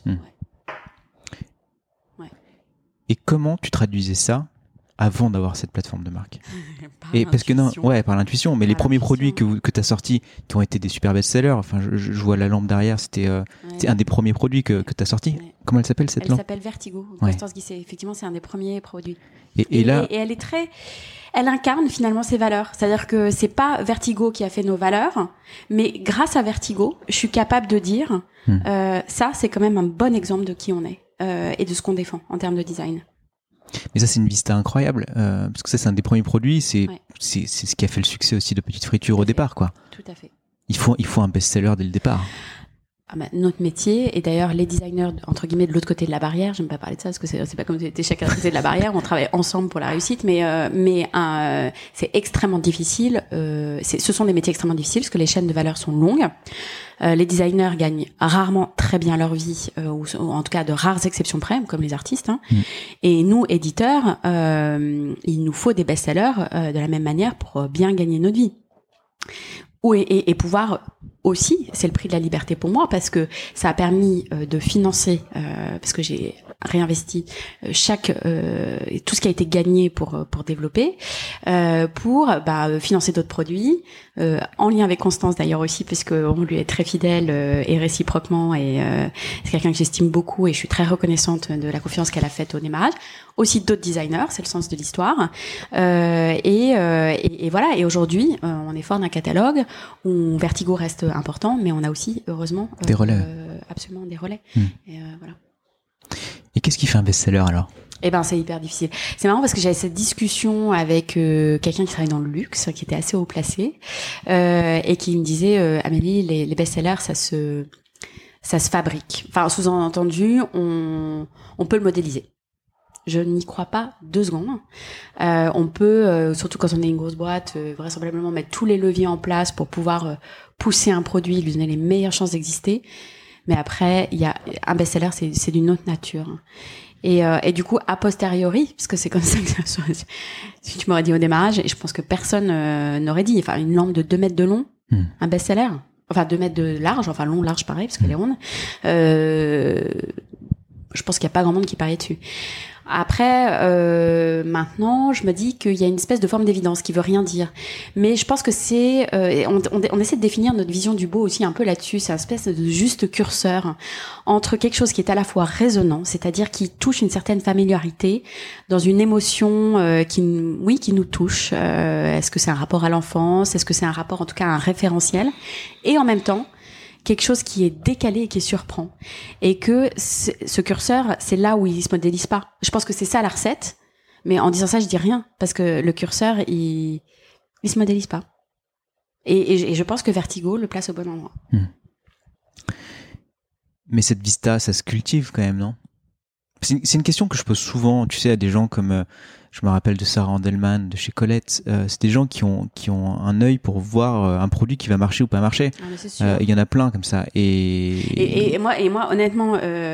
Et comment tu traduisais ça avant d'avoir cette plateforme de marque? Et parce que par l'intuition, mais les premiers produits que tu as sortis qui ont été des super best-sellers, enfin je vois la lampe derrière, c'était un des premiers produits que tu as sorti. Ouais. Comment elle s'appelle cette lampe? Elle s'appelle Vertigo. Effectivement, c'est un des premiers produits. Et là, elle est elle incarne finalement ses valeurs. C'est-à-dire que c'est pas Vertigo qui a fait nos valeurs, mais grâce à Vertigo, je suis capable de dire ça, c'est quand même un bon exemple de qui on est. Et de ce qu'on défend en termes de design. Mais ça, c'est une vista incroyable, parce que ça, c'est un des premiers produits, c'est ce qui a fait le succès aussi de Petite Friture au départ, quoi. Tout à fait. Il faut un best-seller dès le départ. Notre métier, et d'ailleurs les designers entre guillemets de l'autre côté de la barrière, j'aime pas parler de ça parce que c'est pas comme t'es chacun de côté de la barrière, on travaille ensemble pour la réussite, mais c'est extrêmement difficile. Ce sont des métiers extrêmement difficiles parce que les chaînes de valeur sont longues. Les designers gagnent rarement très bien leur vie, ou en tout cas de rares exceptions près, comme les artistes. Et nous, éditeurs, il nous faut des best-sellers de la même manière pour bien gagner notre vie. Et pouvoir aussi, c'est le prix de la liberté pour moi, parce que ça a permis de financer, parce que j'ai réinvesti tout ce qui a été gagné pour développer, pour financer d'autres produits, en lien avec Constance d'ailleurs aussi, parce que on lui est très fidèle et réciproquement, et c'est quelqu'un que j'estime beaucoup et je suis très reconnaissante de la confiance qu'elle a faite au démarrage. Aussi d'autres designers, c'est le sens de l'histoire, et voilà. Et aujourd'hui, on est fort d'un catalogue où Vertigo reste important, mais on a aussi heureusement des relais, absolument des relais. Et voilà. Et qu'est-ce qui fait un best-seller alors? C'est hyper difficile. C'est marrant parce que j'avais cette discussion avec quelqu'un qui travaille dans le luxe, qui était assez haut placé, et qui me disait Amélie, les best-sellers, ça se fabrique. Enfin, sous-entendu, on peut le modéliser. Je n'y crois pas 2 secondes. On peut, surtout quand on est une grosse boîte, vraisemblablement mettre tous les leviers en place pour pouvoir pousser un produit, lui donner les meilleures chances d'exister. Mais après, il y a un best-seller, c'est d'une autre nature. Et du coup, a posteriori, parce que c'est comme ça que si tu m'aurais dit au démarrage, et je pense que personne n'aurait dit, enfin, une lampe de 2 mètres de long, un best-seller, enfin 2 mètres de large, enfin long, large, pareil, parce qu'elle est ronde. Je pense qu'il n'y a pas grand monde qui parie dessus. Après, maintenant, je me dis qu'il y a une espèce de forme d'évidence qui veut rien dire. Mais je pense que c'est... on essaie de définir notre vision du beau aussi un peu là-dessus. C'est une espèce de juste curseur entre quelque chose qui est à la fois résonnant, c'est-à-dire qui touche une certaine familiarité dans une émotion qui nous touche. Est-ce que c'est un rapport à l'enfance? Est-ce que c'est un rapport, en tout cas, à un référentiel? Et en même temps, quelque chose qui est décalé et qui surprend. Et que ce curseur, c'est là où il se modélise pas. Je pense que c'est ça la recette, mais en disant ça, je dis rien, parce que le curseur, il se modélise pas. Et je pense que Vertigo le place au bon endroit. Mais cette vista, ça se cultive quand même, non? C'est une question que je pose souvent, tu sais, à des gens comme... je me rappelle de Sarah Andelman, de chez Colette. C'est des gens qui ont un œil pour voir un produit qui va marcher ou pas marcher. Ah, mais c'est sûr. Il y en a plein comme ça. Et moi, honnêtement,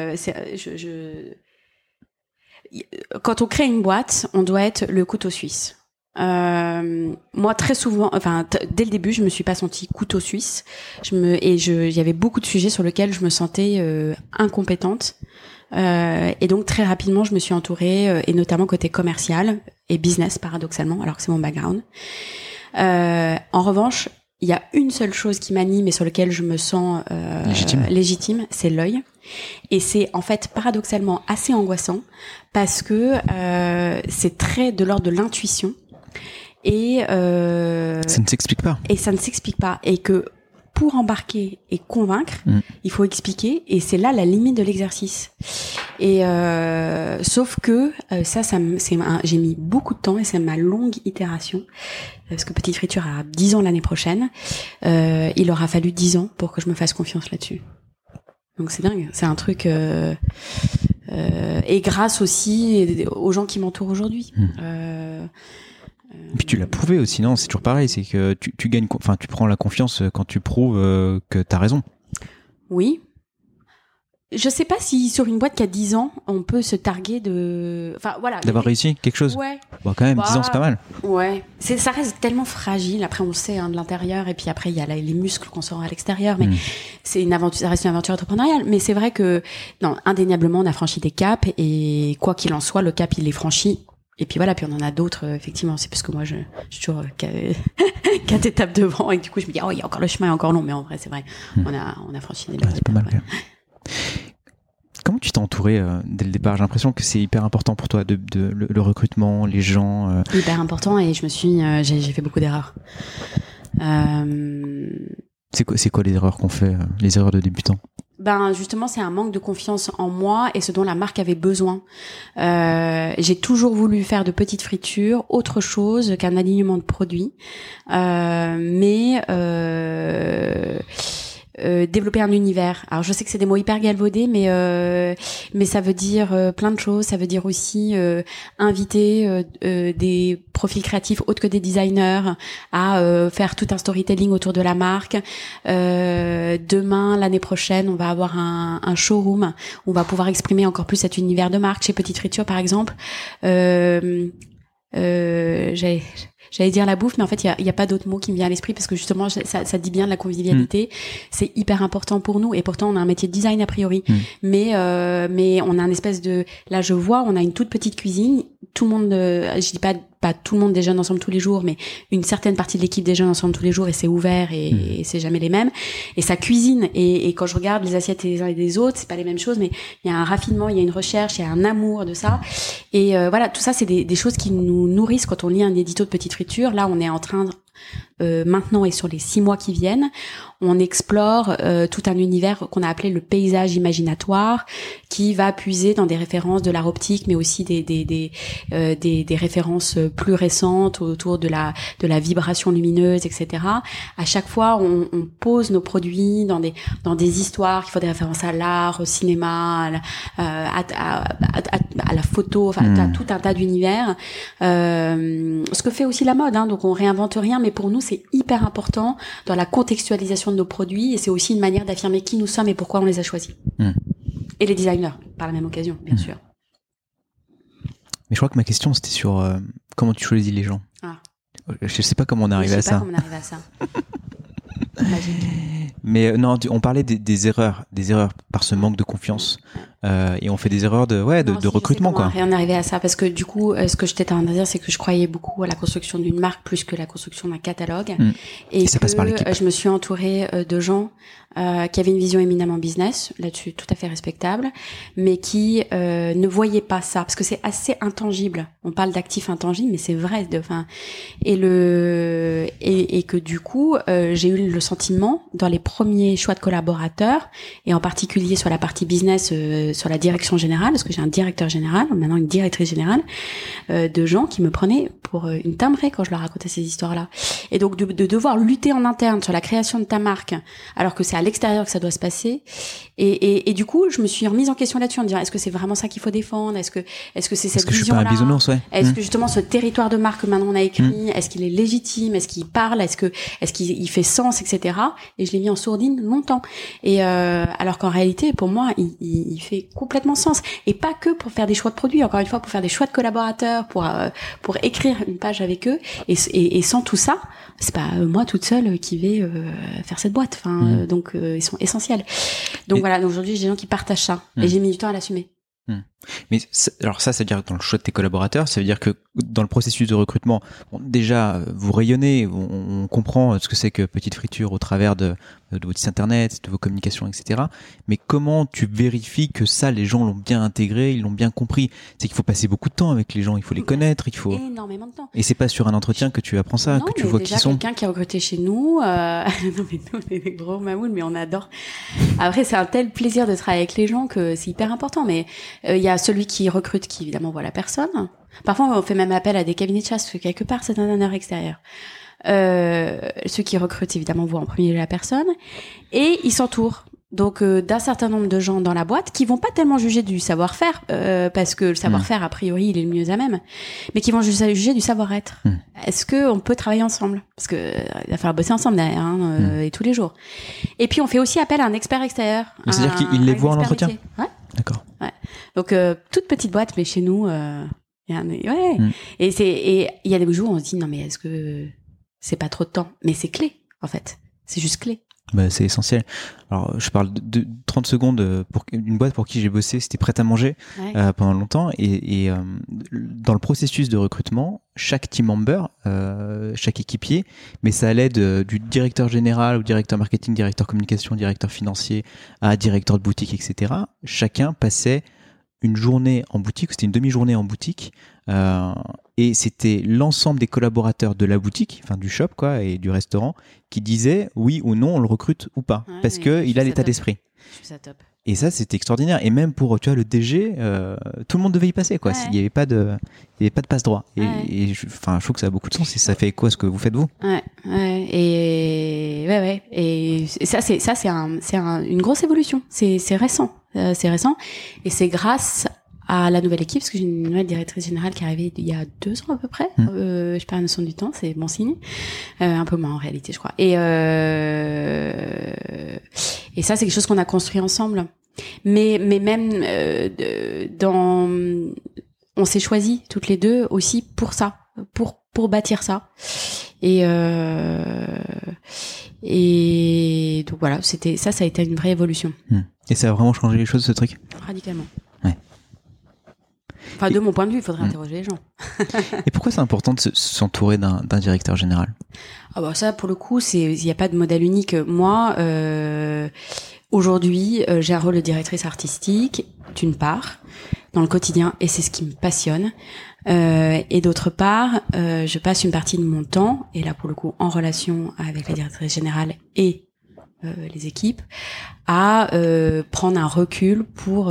quand on crée une boîte, on doit être le couteau suisse. Moi, très souvent, dès le début, je me suis pas sentie couteau suisse. Il y avait beaucoup de sujets sur lesquels je me sentais incompétente. Et donc très rapidement je me suis entourée et notamment côté commercial et business paradoxalement alors que c'est mon background. En revanche, il y a une seule chose qui m'anime et sur laquelle je me sens légitime, c'est l'œil. Et c'est en fait paradoxalement assez angoissant parce que c'est très de l'ordre de l'intuition et ça ne s'explique pas. Et ça ne s'explique pas et que pour embarquer et convaincre, il faut expliquer, et c'est là la limite de l'exercice. Et sauf que j'ai mis beaucoup de temps et c'est ma longue itération, parce que Petite Friture a 10 ans l'année prochaine. Il aura fallu 10 ans pour que je me fasse confiance là-dessus. Donc c'est dingue, c'est un truc. Et grâce aussi aux gens qui m'entourent aujourd'hui. Puis tu l'as prouvé aussi, non? C'est toujours pareil, c'est que tu gagnes, enfin tu prends la confiance quand tu prouves que t'as raison. Oui. Je sais pas si sur une boîte qui a 10 ans, on peut se targuer de... Enfin, voilà. D'avoir réussi quelque chose? Ouais. Bon, quand même, 10 ans, c'est pas mal. Ouais. Ça reste tellement fragile. Après, on le sait, de l'intérieur. Et puis après, il y a les muscles qu'on sort à l'extérieur. Mais c'est une aventure, ça reste une aventure entrepreneuriale. Mais c'est vrai que, non, indéniablement, on a franchi des caps. Et quoi qu'il en soit, le cap, il est franchi. Et puis voilà, puis on en a d'autres, effectivement. C'est parce que moi, je suis toujours 4 étapes devant. Et du coup, je me dis, il y a encore le chemin, encore long. Mais en vrai, c'est vrai. On a franchi des c'est pas mal, ouais. Comment tu t'es entouré dès le départ? J'ai l'impression que c'est hyper important pour toi, le recrutement, les gens. Hyper important, et j'ai fait beaucoup d'erreurs. C'est quoi les erreurs qu'on fait, les erreurs de débutants? Justement, c'est un manque de confiance en moi et ce dont la marque avait besoin. J'ai toujours voulu faire de Petites Fritures autre chose qu'un alignement de produits, mais développer un univers. Alors je sais que c'est des mots hyper galvaudés, mais ça veut dire plein de choses. Ça veut dire aussi inviter des profils créatifs autres que des designers à faire tout un storytelling autour de la marque. Demain, l'année prochaine, on va avoir un showroom où on va pouvoir exprimer encore plus cet univers de marque. Chez Petite Friture, par exemple, j'allais dire la bouffe, mais en fait, il y a pas d'autre mot qui me vient à l'esprit parce que justement, ça dit bien de la convivialité. C'est hyper important pour nous et pourtant, on a un métier de design a priori. Mais on a un espèce de... Là, je vois, on a une toute petite cuisine. Tout le monde, je dis pas tout le monde déjeune ensemble tous les jours, mais une certaine partie de l'équipe déjeune ensemble tous les jours et c'est ouvert et c'est jamais les mêmes. Et ça cuisine et quand je regarde les assiettes des uns et des autres, c'est pas les mêmes choses, mais il y a un raffinement, il y a une recherche, il y a un amour de ça. Et voilà, tout ça, c'est des choses qui nous nourrissent quand on lit un édito de Petite Friture. Là, on est en train maintenant et sur les 6 mois qui viennent, on explore tout un univers qu'on a appelé le paysage imaginatoire, qui va puiser dans des références de l'art optique, mais aussi des références plus récentes autour de la vibration lumineuse, etc. À chaque fois, on pose nos produits dans des histoires qui font des références à l'art, au cinéma, à la photo, enfin à tout un tas d'univers. Ce que fait aussi la mode, donc on réinvente rien, mais pour nous c'est hyper important dans la contextualisation de nos produits et c'est aussi une manière d'affirmer qui nous sommes et pourquoi on les a choisis. Et les designers, par la même occasion, bien sûr. Mais je crois que ma question, c'était sur comment tu choisis les gens. Je sais pas comment on est arrivé à ça. Je sais pas comment on est arrivé à ça. Mais non, on parlait des erreurs par ce manque de confiance. Et on fait des erreurs de recrutement, quoi. On est arrivé à ça parce que du coup, ce que j'étais en train de dire, c'est que je croyais beaucoup à la construction d'une marque plus que la construction d'un catalogue. Et ça passe par l'équipe. Je me suis entourée de gens qui avaient une vision éminemment business, là-dessus tout à fait respectable, mais qui ne voyaient pas ça parce que c'est assez intangible. On parle d'actifs intangibles, mais c'est vrai. Et que du coup, j'ai eu le sentiment dans les premiers choix de collaborateurs et en particulier sur la partie business, sur la direction générale, parce que j'ai un directeur général, maintenant une directrice générale, de gens qui me prenaient pour une timbrée quand je leur racontais ces histoires-là. Et donc de devoir lutter en interne sur la création de ta marque, alors que c'est à l'extérieur que ça doit se passer. Et du coup, je me suis remise en question là-dessus en me disant, est-ce que c'est vraiment ça qu'il faut défendre ? Est-ce que c'est cette vision-là ? Est-ce que justement ce territoire de marque que maintenant on a écrit, est-ce qu'il est légitime ? Est-ce qu'il parle ? Est-ce qu'il fait sens, etc. Et je l'ai mis en sourdine longtemps. Et alors qu'en réalité, pour moi, il fait complètement sens. Et pas que pour faire des choix de produits, encore une fois, pour faire des choix de collaborateurs, pour écrire une page avec eux. Et sans tout ça, c'est pas moi toute seule qui vais faire cette boîte. Donc ils sont essentiels. Donc voilà, donc aujourd'hui j'ai des gens qui partagent ça. Et j'ai mis du temps à l'assumer. Mais alors ça veut dire dans le choix de tes collaborateurs, ça veut dire que dans le processus de recrutement, déjà vous rayonnez, on comprend ce que c'est que Petite Friture au travers de votre site internet, de vos communications, etc. Mais comment tu vérifies que ça, les gens l'ont bien intégré, ils l'ont bien compris ? C'est qu'il faut passer beaucoup de temps avec les gens, il faut les connaître, il faut énormément de temps. Et c'est pas sur un entretien que tu apprends ça, que tu vois qui sont. Quelqu'un qui a recruté chez nous, non mais nous on est des gros mamouls, mais on adore. Après c'est un tel plaisir de travailler avec les gens que c'est hyper important. Mais il y a celui qui recrute qui évidemment voit la personne. Parfois on fait même appel à des cabinets de chasse parce que quelque part c'est un honneur extérieur. Ceux qui recrutent évidemment voient en premier lieu la personne et ils s'entourent donc d'un certain nombre de gens dans la boîte qui vont pas tellement juger du savoir-faire parce que le savoir-faire a priori il est le mieux à même, mais qui vont juger du savoir-être. Est-ce que on peut travailler ensemble parce que il va falloir bosser ensemble derrière et tous les jours. Et puis on fait aussi appel à un expert extérieur. C'est-à-dire qu'il les voit en entretien. Ouais. D'accord. Ouais. Donc toute petite boîte, mais chez nous et il y a des jours où on se dit non mais est-ce que c'est pas trop de temps, mais c'est clé en fait, c'est juste clé. C'est essentiel. Alors, je parle de 30 secondes pour une boîte pour qui j'ai bossé, c'était Prêt à manger pendant longtemps. Et dans le processus de recrutement, chaque team member, chaque équipier, mais ça allait du directeur général au directeur marketing, directeur communication, directeur financier à directeur de boutique, etc. Chacun passait une journée en boutique, c'était une demi-journée en boutique, et c'était l'ensemble des collaborateurs de la boutique, enfin du shop quoi, et du restaurant, qui disaient oui ou non on le recrute ou pas, parce que il a l'état d'esprit. Je trouve ça top. Et ça c'était extraordinaire. Et même pour le DG, tout le monde devait y passer quoi. Il y avait pas de passe droit. Et je trouve que ça a beaucoup de sens. Et ça fait quoi ce que vous faites vous ? Et ça c'est une grosse évolution. C'est récent. C'est récent et c'est grâce à la nouvelle équipe parce que j'ai une nouvelle directrice générale qui est arrivée il y a 2 ans à peu près. Je perds la notion du temps, c'est bon signe. Un peu moins en réalité, je crois. Et ça c'est quelque chose qu'on a construit ensemble. Mais même on s'est choisis toutes les deux aussi pour ça, pour bâtir ça. Et donc voilà, ça a été une vraie évolution. Et ça a vraiment changé les choses, ce truc ? Radicalement. Enfin, de mon point de vue, il faudrait interroger les gens. Et pourquoi c'est important de s'entourer d'un directeur général ? Ça, pour le coup, il n'y a pas de modèle unique. Moi, aujourd'hui, j'ai un rôle de directrice artistique, d'une part, dans le quotidien, et c'est ce qui me passionne. Et d'autre part, je passe une partie de mon temps, et là, pour le coup, en relation avec la directrice générale et les équipes, à prendre un recul pour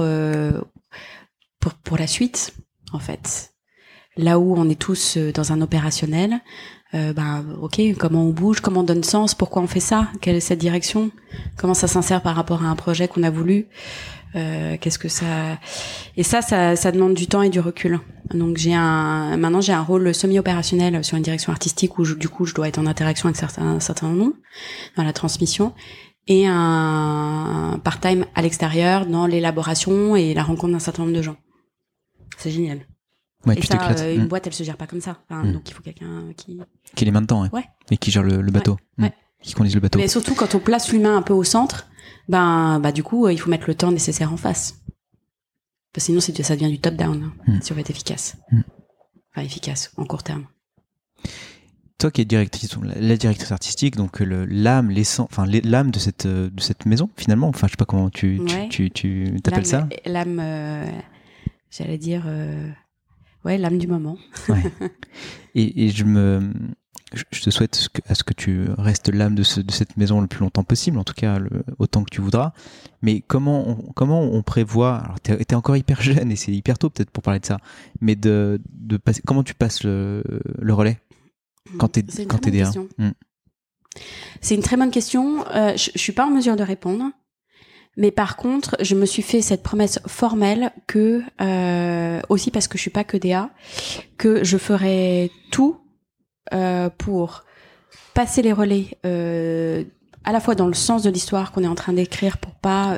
la suite, en fait. Là où on est tous dans un opérationnel, ok, comment on bouge, comment on donne sens, pourquoi on fait ça, quelle est cette direction, comment ça s'insère par rapport à un projet qu'on a voulu, qu'est-ce que ça... Et ça demande du temps et du recul. Donc maintenant j'ai un rôle semi-opérationnel sur une direction artistique où du coup je dois être en interaction avec un certain nombre dans la transmission, et un part-time à l'extérieur dans l'élaboration et la rencontre d'un certain nombre de gens. C'est génial. Ouais, et ça, une boîte, elle se gère pas comme ça. Donc il faut quelqu'un qui les mains dedans, ouais. Et qui gère le bateau, qui conduise le bateau. Mais surtout quand on place l'humain un peu au centre, du coup, il faut mettre le temps nécessaire en face. Parce que sinon, ça devient du top-down, si on veut être efficace. Enfin, efficace, en court terme. Toi qui es la directrice artistique, donc l'âme de cette maison, finalement. Enfin, je sais pas comment tu t'appelles ça. L'âme, j'allais dire... l'âme du moment. Ouais. Et je te souhaite à ce que tu restes l'âme de cette maison le plus longtemps possible, en tout cas autant que tu voudras. Mais comment on prévoit, alors t'es encore hyper jeune et c'est hyper tôt peut-être pour parler de ça, mais de passer, comment tu passes le relais quand t'es DA? C'est une très bonne question. Je suis pas en mesure de répondre. Mais par contre, je me suis fait cette promesse formelle que, aussi parce que je suis pas que DA, que je ferai tout pour passer les relais à la fois dans le sens de l'histoire qu'on est en train d'écrire pour pas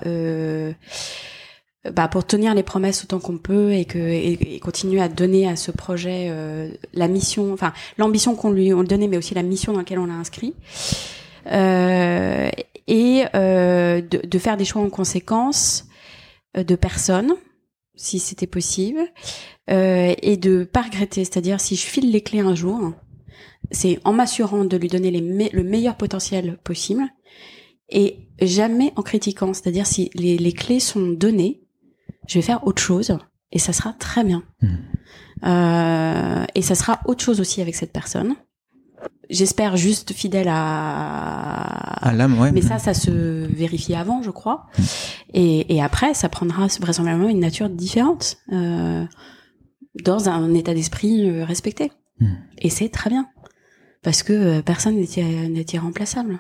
pour tenir les promesses autant qu'on peut et continuer à donner à ce projet la mission, enfin l'ambition on lui donnait, mais aussi la mission dans laquelle on l'a inscrit. De faire des choix en conséquence de personnes, si c'était possible, et de pas regretter. C'est-à-dire, si je file les clés un jour, c'est en m'assurant de lui donner le meilleur potentiel possible, et jamais en critiquant. C'est-à-dire, si les clés sont données, je vais faire autre chose, et ça sera très bien. Et ça sera autre chose aussi avec cette personne. J'espère juste fidèle à l'âme, ouais. Mais ça se vérifie avant, je crois. Et après, ça prendra vraisemblablement une nature différente, dans un état d'esprit respecté. Et c'est très bien. Parce que personne n'est irremplaçable.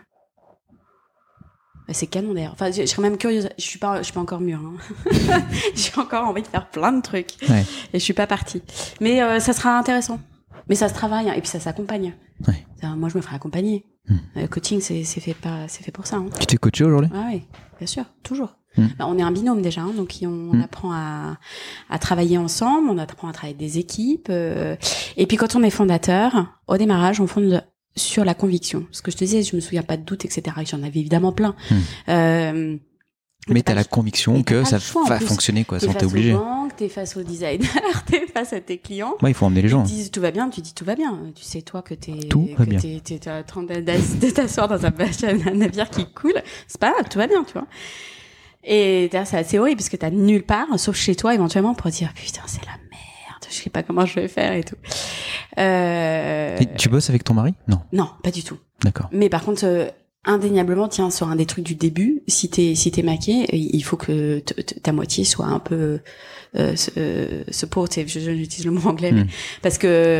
C'est canon d'ailleurs. Enfin, je serais même curieuse. Je suis pas encore mûre. J'ai encore envie de faire plein de trucs. Ouais. Et je suis pas partie. Mais ça sera intéressant. Mais ça se travaille, et puis ça s'accompagne. Ouais. Moi, je me ferai accompagner. Le coaching, c'est fait pour ça. Tu t'es coaché aujourd'hui ? Ah oui, bien sûr, toujours. On est un binôme déjà, donc on apprend à travailler ensemble, on apprend à travailler avec des équipes. Et puis quand on est fondateur, au démarrage, on fonde sur la conviction. Parce que je te disais, je me souviens pas de doute, etc. J'en avais évidemment plein. Mais t'as la conviction que ça va fonctionner, quoi, sans t'es obligé. T'es face aux designers, t'es face à tes clients. Ouais, il faut emmener les gens. Ils disent tout va bien, tu dis tout va bien. Tu sais, toi, que t'es en train de t'asseoir dans un navire qui coule. C'est pas grave, tout va bien, tu vois. Et c'est assez horrible parce que t'as nulle part, sauf chez toi, éventuellement, pour dire, putain, c'est la merde, je sais pas comment je vais faire et tout. Et tu bosses avec ton mari? Non. Non, pas du tout. D'accord. Mais par contre, indéniablement, tiens, sur un des trucs du début, si t'es maqué, il faut que ta moitié soit un peu support. J'utilise le mot anglais, mais parce que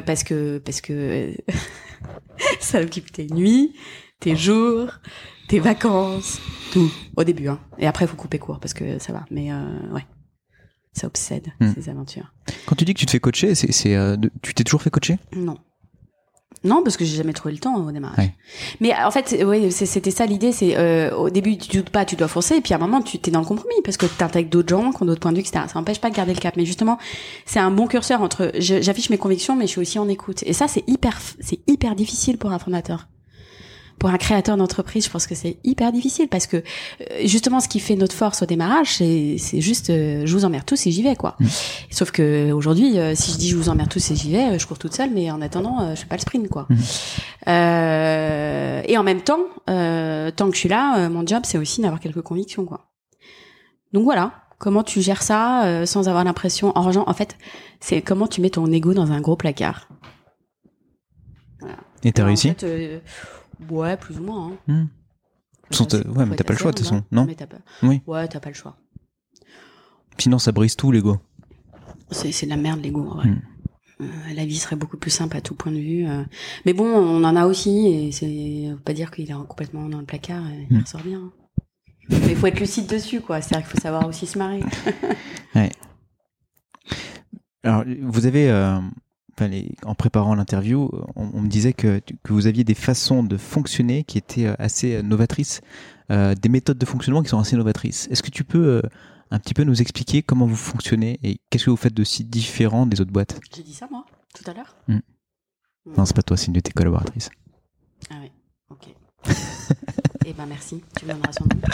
ça occupe tes nuits, tes jours, tes vacances, tout au début, hein. Et après, il faut couper court parce que ça va. Mais ouais, ça obsède ces aventures. Quand tu dis que tu te fais coacher, tu t'es toujours fait coacher? Non, parce que j'ai jamais trouvé le temps au démarrage. Ouais. Mais en fait, oui, c'était ça l'idée. C'est au début, tu doutes pas, tu dois foncer, et puis à un moment, tu t'es dans le compromis parce que t'intègres d'autres gens qui ont d'autres points de vue, etc. Ça n'empêche pas de garder le cap. Mais justement, c'est un bon curseur entre j'affiche mes convictions, mais je suis aussi en écoute. Et ça, c'est hyper difficile pour un fondateur. Pour un créateur d'entreprise, je pense que c'est hyper difficile parce que justement, ce qui fait notre force au démarrage, c'est juste je vous emmerde tous et j'y vais, quoi. Sauf que aujourd'hui, si je dis je vous emmerde tous et j'y vais, je cours toute seule, mais en attendant, je fais pas le sprint, quoi. Et en même temps, tant que je suis là, mon job, c'est aussi d'avoir quelques convictions, quoi. Donc voilà. Comment tu gères ça sans avoir l'impression, en fait, c'est comment tu mets ton ego dans un gros placard. Voilà. Et t'as réussi? En fait, ouais, plus ou moins. Hein. Ouais, mais t'as pas le choix, de toute façon, non? Oui. Ouais, t'as pas le choix. Sinon, ça brise tout, l'ego. C'est de la merde, l'ego, en vrai. La vie serait beaucoup plus simple à tout point de vue. Mais bon, on en a aussi, et c'est faut pas dire qu'il est complètement dans le placard, il ressort bien. Mais il faut être lucide dessus, quoi. C'est-à-dire qu'il faut savoir aussi se marrer. Ouais. Alors, vous avez, en préparant l'interview, on me disait que vous aviez des façons de fonctionner qui étaient assez novatrices, des méthodes de fonctionnement qui sont assez novatrices. Est-ce que tu peux un petit peu nous expliquer comment vous fonctionnez et qu'est-ce que vous faites de si différent des autres boîtes? J'ai dit ça, moi, tout à l'heure. Non, c'est pas toi, c'est une de tes collaboratrices. Ah oui, ok. Eh ben merci, tu me donneras son nom.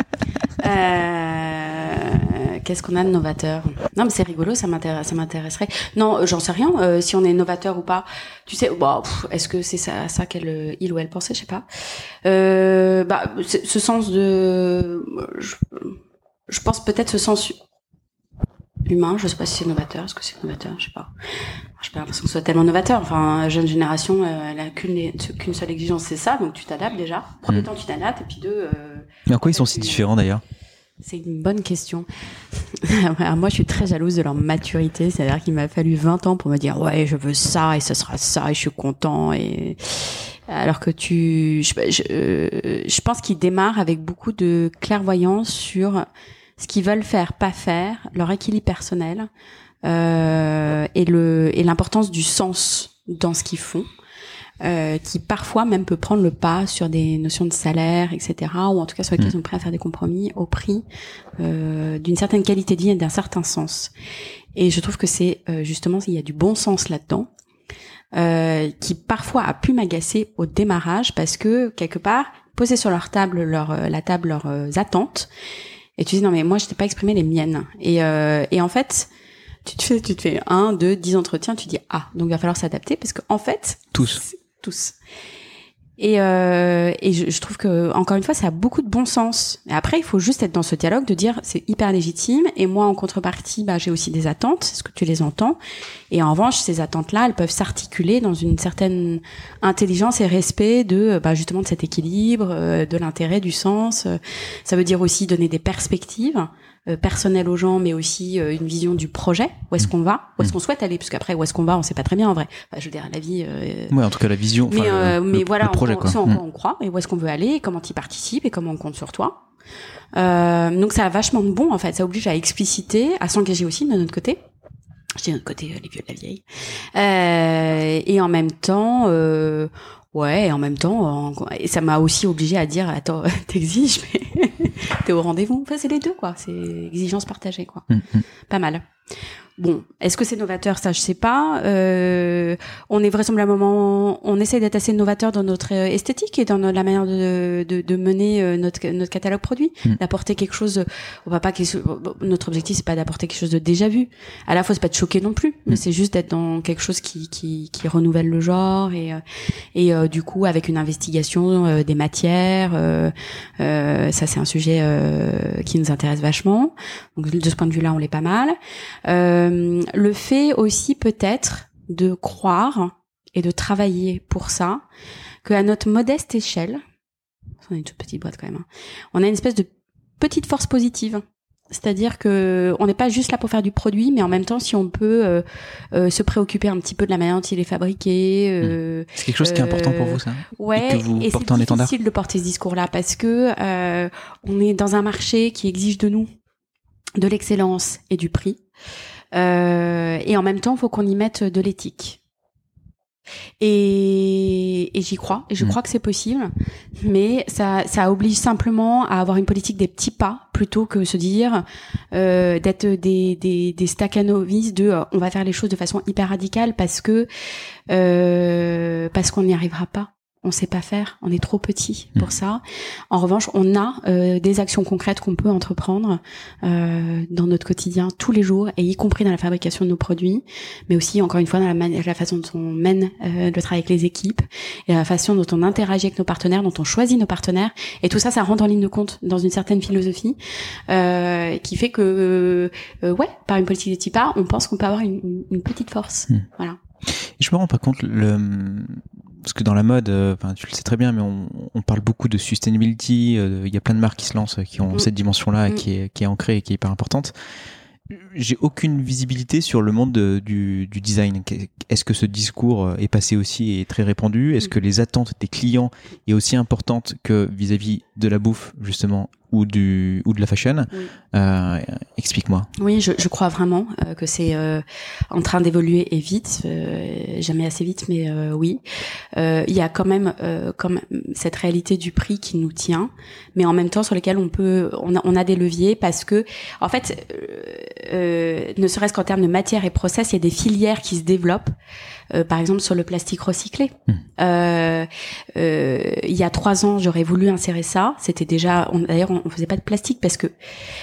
Qu'est-ce qu'on a de novateur? Non, mais c'est rigolo, ça m'intéresserait. Non, j'en sais rien. Si on est novateur ou pas, tu sais. Bon, est-ce que c'est ça qu'elle, il ou elle pensait, je sais pas. Ce sens de, je pense peut-être ce sens humain. Je sais pas si c'est novateur. Est-ce que c'est novateur? Je sais pas. J'ai pas l'impression que ce soit tellement novateur. Enfin, la jeune génération, elle a qu'une seule exigence, c'est ça. Donc tu t'adaptes déjà. Premier temps, tu t'adaptes, et puis deux. Mais en quoi ils sont si différents d'ailleurs? C'est une bonne question. Alors moi, je suis très jalouse de leur maturité. C'est-à-dire qu'il m'a fallu 20 ans pour me dire ouais, je veux ça et ce sera ça et je suis content. Et alors que je pense qu'ils démarrent avec beaucoup de clairvoyance sur ce qu'ils veulent faire, pas faire, leur équilibre personnel et l'importance du sens dans ce qu'ils font. Qui parfois même peut prendre le pas sur des notions de salaire, etc., ou en tout cas sur lesquelles ils sont prêts à faire des compromis au prix d'une certaine qualité de vie et d'un certain sens. Et je trouve que c'est justement, il y a du bon sens là-dedans, qui parfois a pu m'agacer au démarrage parce que quelque part, poser sur leur table leurs attentes, et tu dis non mais moi je t'ai pas exprimé les miennes. Et en fait, tu te fais 1, 2, 10 entretiens, tu dis donc il va falloir s'adapter parce qu'en fait tous. Et je trouve que encore une fois ça a beaucoup de bon sens. Et après il faut juste être dans ce dialogue de dire c'est hyper légitime et moi en contrepartie j'ai aussi des attentes, est-ce que tu les entends? Et en revanche ces attentes là elles peuvent s'articuler dans une certaine intelligence et respect de justement de cet équilibre, de l'intérêt, du sens. Ça veut dire aussi donner des perspectives personnel aux gens, mais aussi une vision du projet. Où est-ce qu'on va? Où est-ce qu'on souhaite aller? Parce qu'après, où est-ce qu'on va? On sait pas très bien en vrai. Je veux dire, la vie. Ouais, en tout cas, la vision. Mais voilà, le projet, c'est en quoi on croit et où est-ce qu'on veut aller, et comment tu y participes et comment on compte sur toi. Donc ça a vachement de bon en fait. Ça oblige à expliciter, à s'engager aussi de notre côté. Je dis de notre côté, les vieux de la vieille. Et en même temps. Et ça m'a aussi obligée à dire attends, t'exiges, mais t'es au rendez-vous. Enfin, c'est les deux, quoi. C'est exigence partagée, quoi. Pas mal. Bon, est-ce que c'est novateur? Ça, je sais pas. On est vraisemblablement, on essaie d'être assez novateur dans notre esthétique et dans la manière de mener notre catalogue produit, d'apporter quelque chose. On va pas notre objectif c'est pas d'apporter quelque chose de déjà vu. À la fois c'est pas de choquer non plus, mais c'est juste d'être dans quelque chose qui renouvelle le genre et du coup avec une investigation des matières. Ça c'est un sujet qui nous intéresse vachement. Donc de ce point de vue-là, on l'est pas mal. Le fait aussi peut-être de croire et de travailler pour ça, qu'à notre modeste échelle, on est une toute petite boîte quand même, on a une espèce de petite force positive. C'est-à-dire que on n'est pas juste là pour faire du produit, mais en même temps, si on peut se préoccuper un petit peu de la manière dont il est fabriqué. C'est quelque chose qui est important pour vous, ça? Ouais, et c'est difficile de porter ce discours-là parce que on est dans un marché qui exige de nous de l'excellence et du prix. Et en même temps, il faut qu'on y mette de l'éthique. Et j'y crois, et je crois que c'est possible, mais ça oblige simplement à avoir une politique des petits pas plutôt que se dire d'être des staccanovis on va faire les choses de façon hyper radicale parce qu'on n'y arrivera pas. On sait pas faire, on est trop petit pour ça. En revanche, on a des actions concrètes qu'on peut entreprendre dans notre quotidien tous les jours, et y compris dans la fabrication de nos produits, mais aussi encore une fois dans la façon dont on mène le travail avec les équipes, et la façon dont on interagit avec nos partenaires, dont on choisit nos partenaires, et tout ça rentre en ligne de compte dans une certaine philosophie qui fait que par une politique des petits pas, on pense qu'on peut avoir une petite force. Voilà. Je me rends pas compte parce que dans la mode, tu le sais très bien, mais on parle beaucoup de sustainability. Il y a plein de marques qui se lancent, qui ont cette dimension-là, qui est ancrée et qui est hyper importante. j'ai aucune visibilité sur le monde du design. Est-ce que ce discours est passé aussi et est très répandu? Est-ce que les attentes des clients est aussi importante que vis-à-vis de la bouffe, justement, ou de la fashion? Oui. Explique-moi. Oui, je crois vraiment que c'est en train d'évoluer et vite, jamais assez vite, mais oui. Il y a quand même comme cette réalité du prix qui nous tient, mais en même temps sur lesquels on a des leviers parce que en fait, ne serait-ce qu'en termes de matière et process, il y a des filières qui se développent. Par exemple sur le plastique recyclé. Il y a 3 ans, j'aurais voulu insérer ça. C'était déjà, d'ailleurs, on faisait pas de plastique parce que,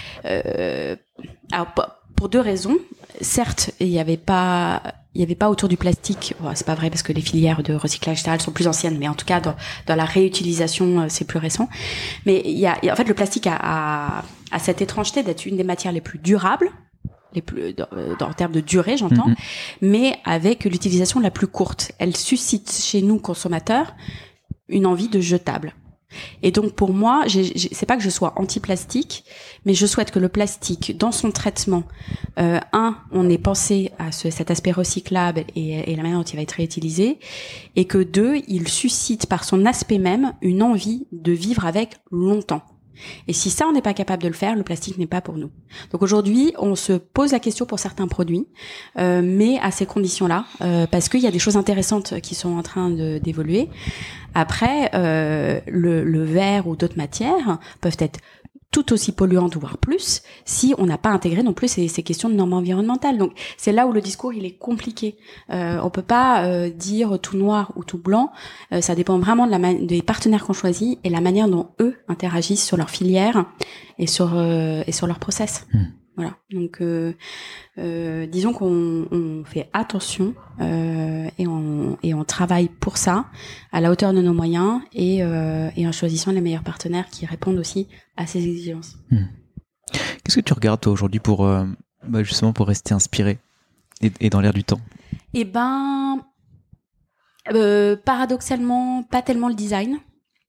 alors pour 2 raisons. Certes, il y avait pas autour du plastique. Bon, c'est pas vrai parce que les filières de recyclage etc., elles sont plus anciennes, mais en tout cas dans la réutilisation, c'est plus récent. Mais en fait, le plastique a cette étrangeté d'être une des matières les plus durables. En termes de durée, j'entends, mais avec l'utilisation la plus courte. Elle suscite chez nous, consommateurs, une envie de jetable. Et donc, pour moi, c'est pas que je sois anti-plastique, mais je souhaite que le plastique, dans son traitement, on ait pensé à cet aspect recyclable et la manière dont il va être réutilisé, et que 2, il suscite par son aspect même une envie de vivre avec longtemps. Et si ça, on n'est pas capable de le faire, le plastique n'est pas pour nous. Donc aujourd'hui, on se pose la question pour certains produits, mais à ces conditions-là, parce qu'il y a des choses intéressantes qui sont en train d'évoluer. Après, le verre ou d'autres matières peuvent être tout aussi polluantes, voire plus, si on n'a pas intégré non plus ces questions de normes environnementales. Donc c'est là où le discours il est compliqué. On peut pas dire tout noir ou tout blanc. Ça dépend vraiment des partenaires qu'on choisit et la manière dont eux interagissent sur leur filière et sur leur process. Voilà. Donc disons qu'on fait attention et on travaille pour ça à la hauteur de nos moyens et en choisissant les meilleurs partenaires qui répondent aussi à ces exigences. Qu'est-ce que tu regardes toi aujourd'hui pour justement pour rester inspiré et dans l'air du temps? Eh ben paradoxalement pas tellement le design.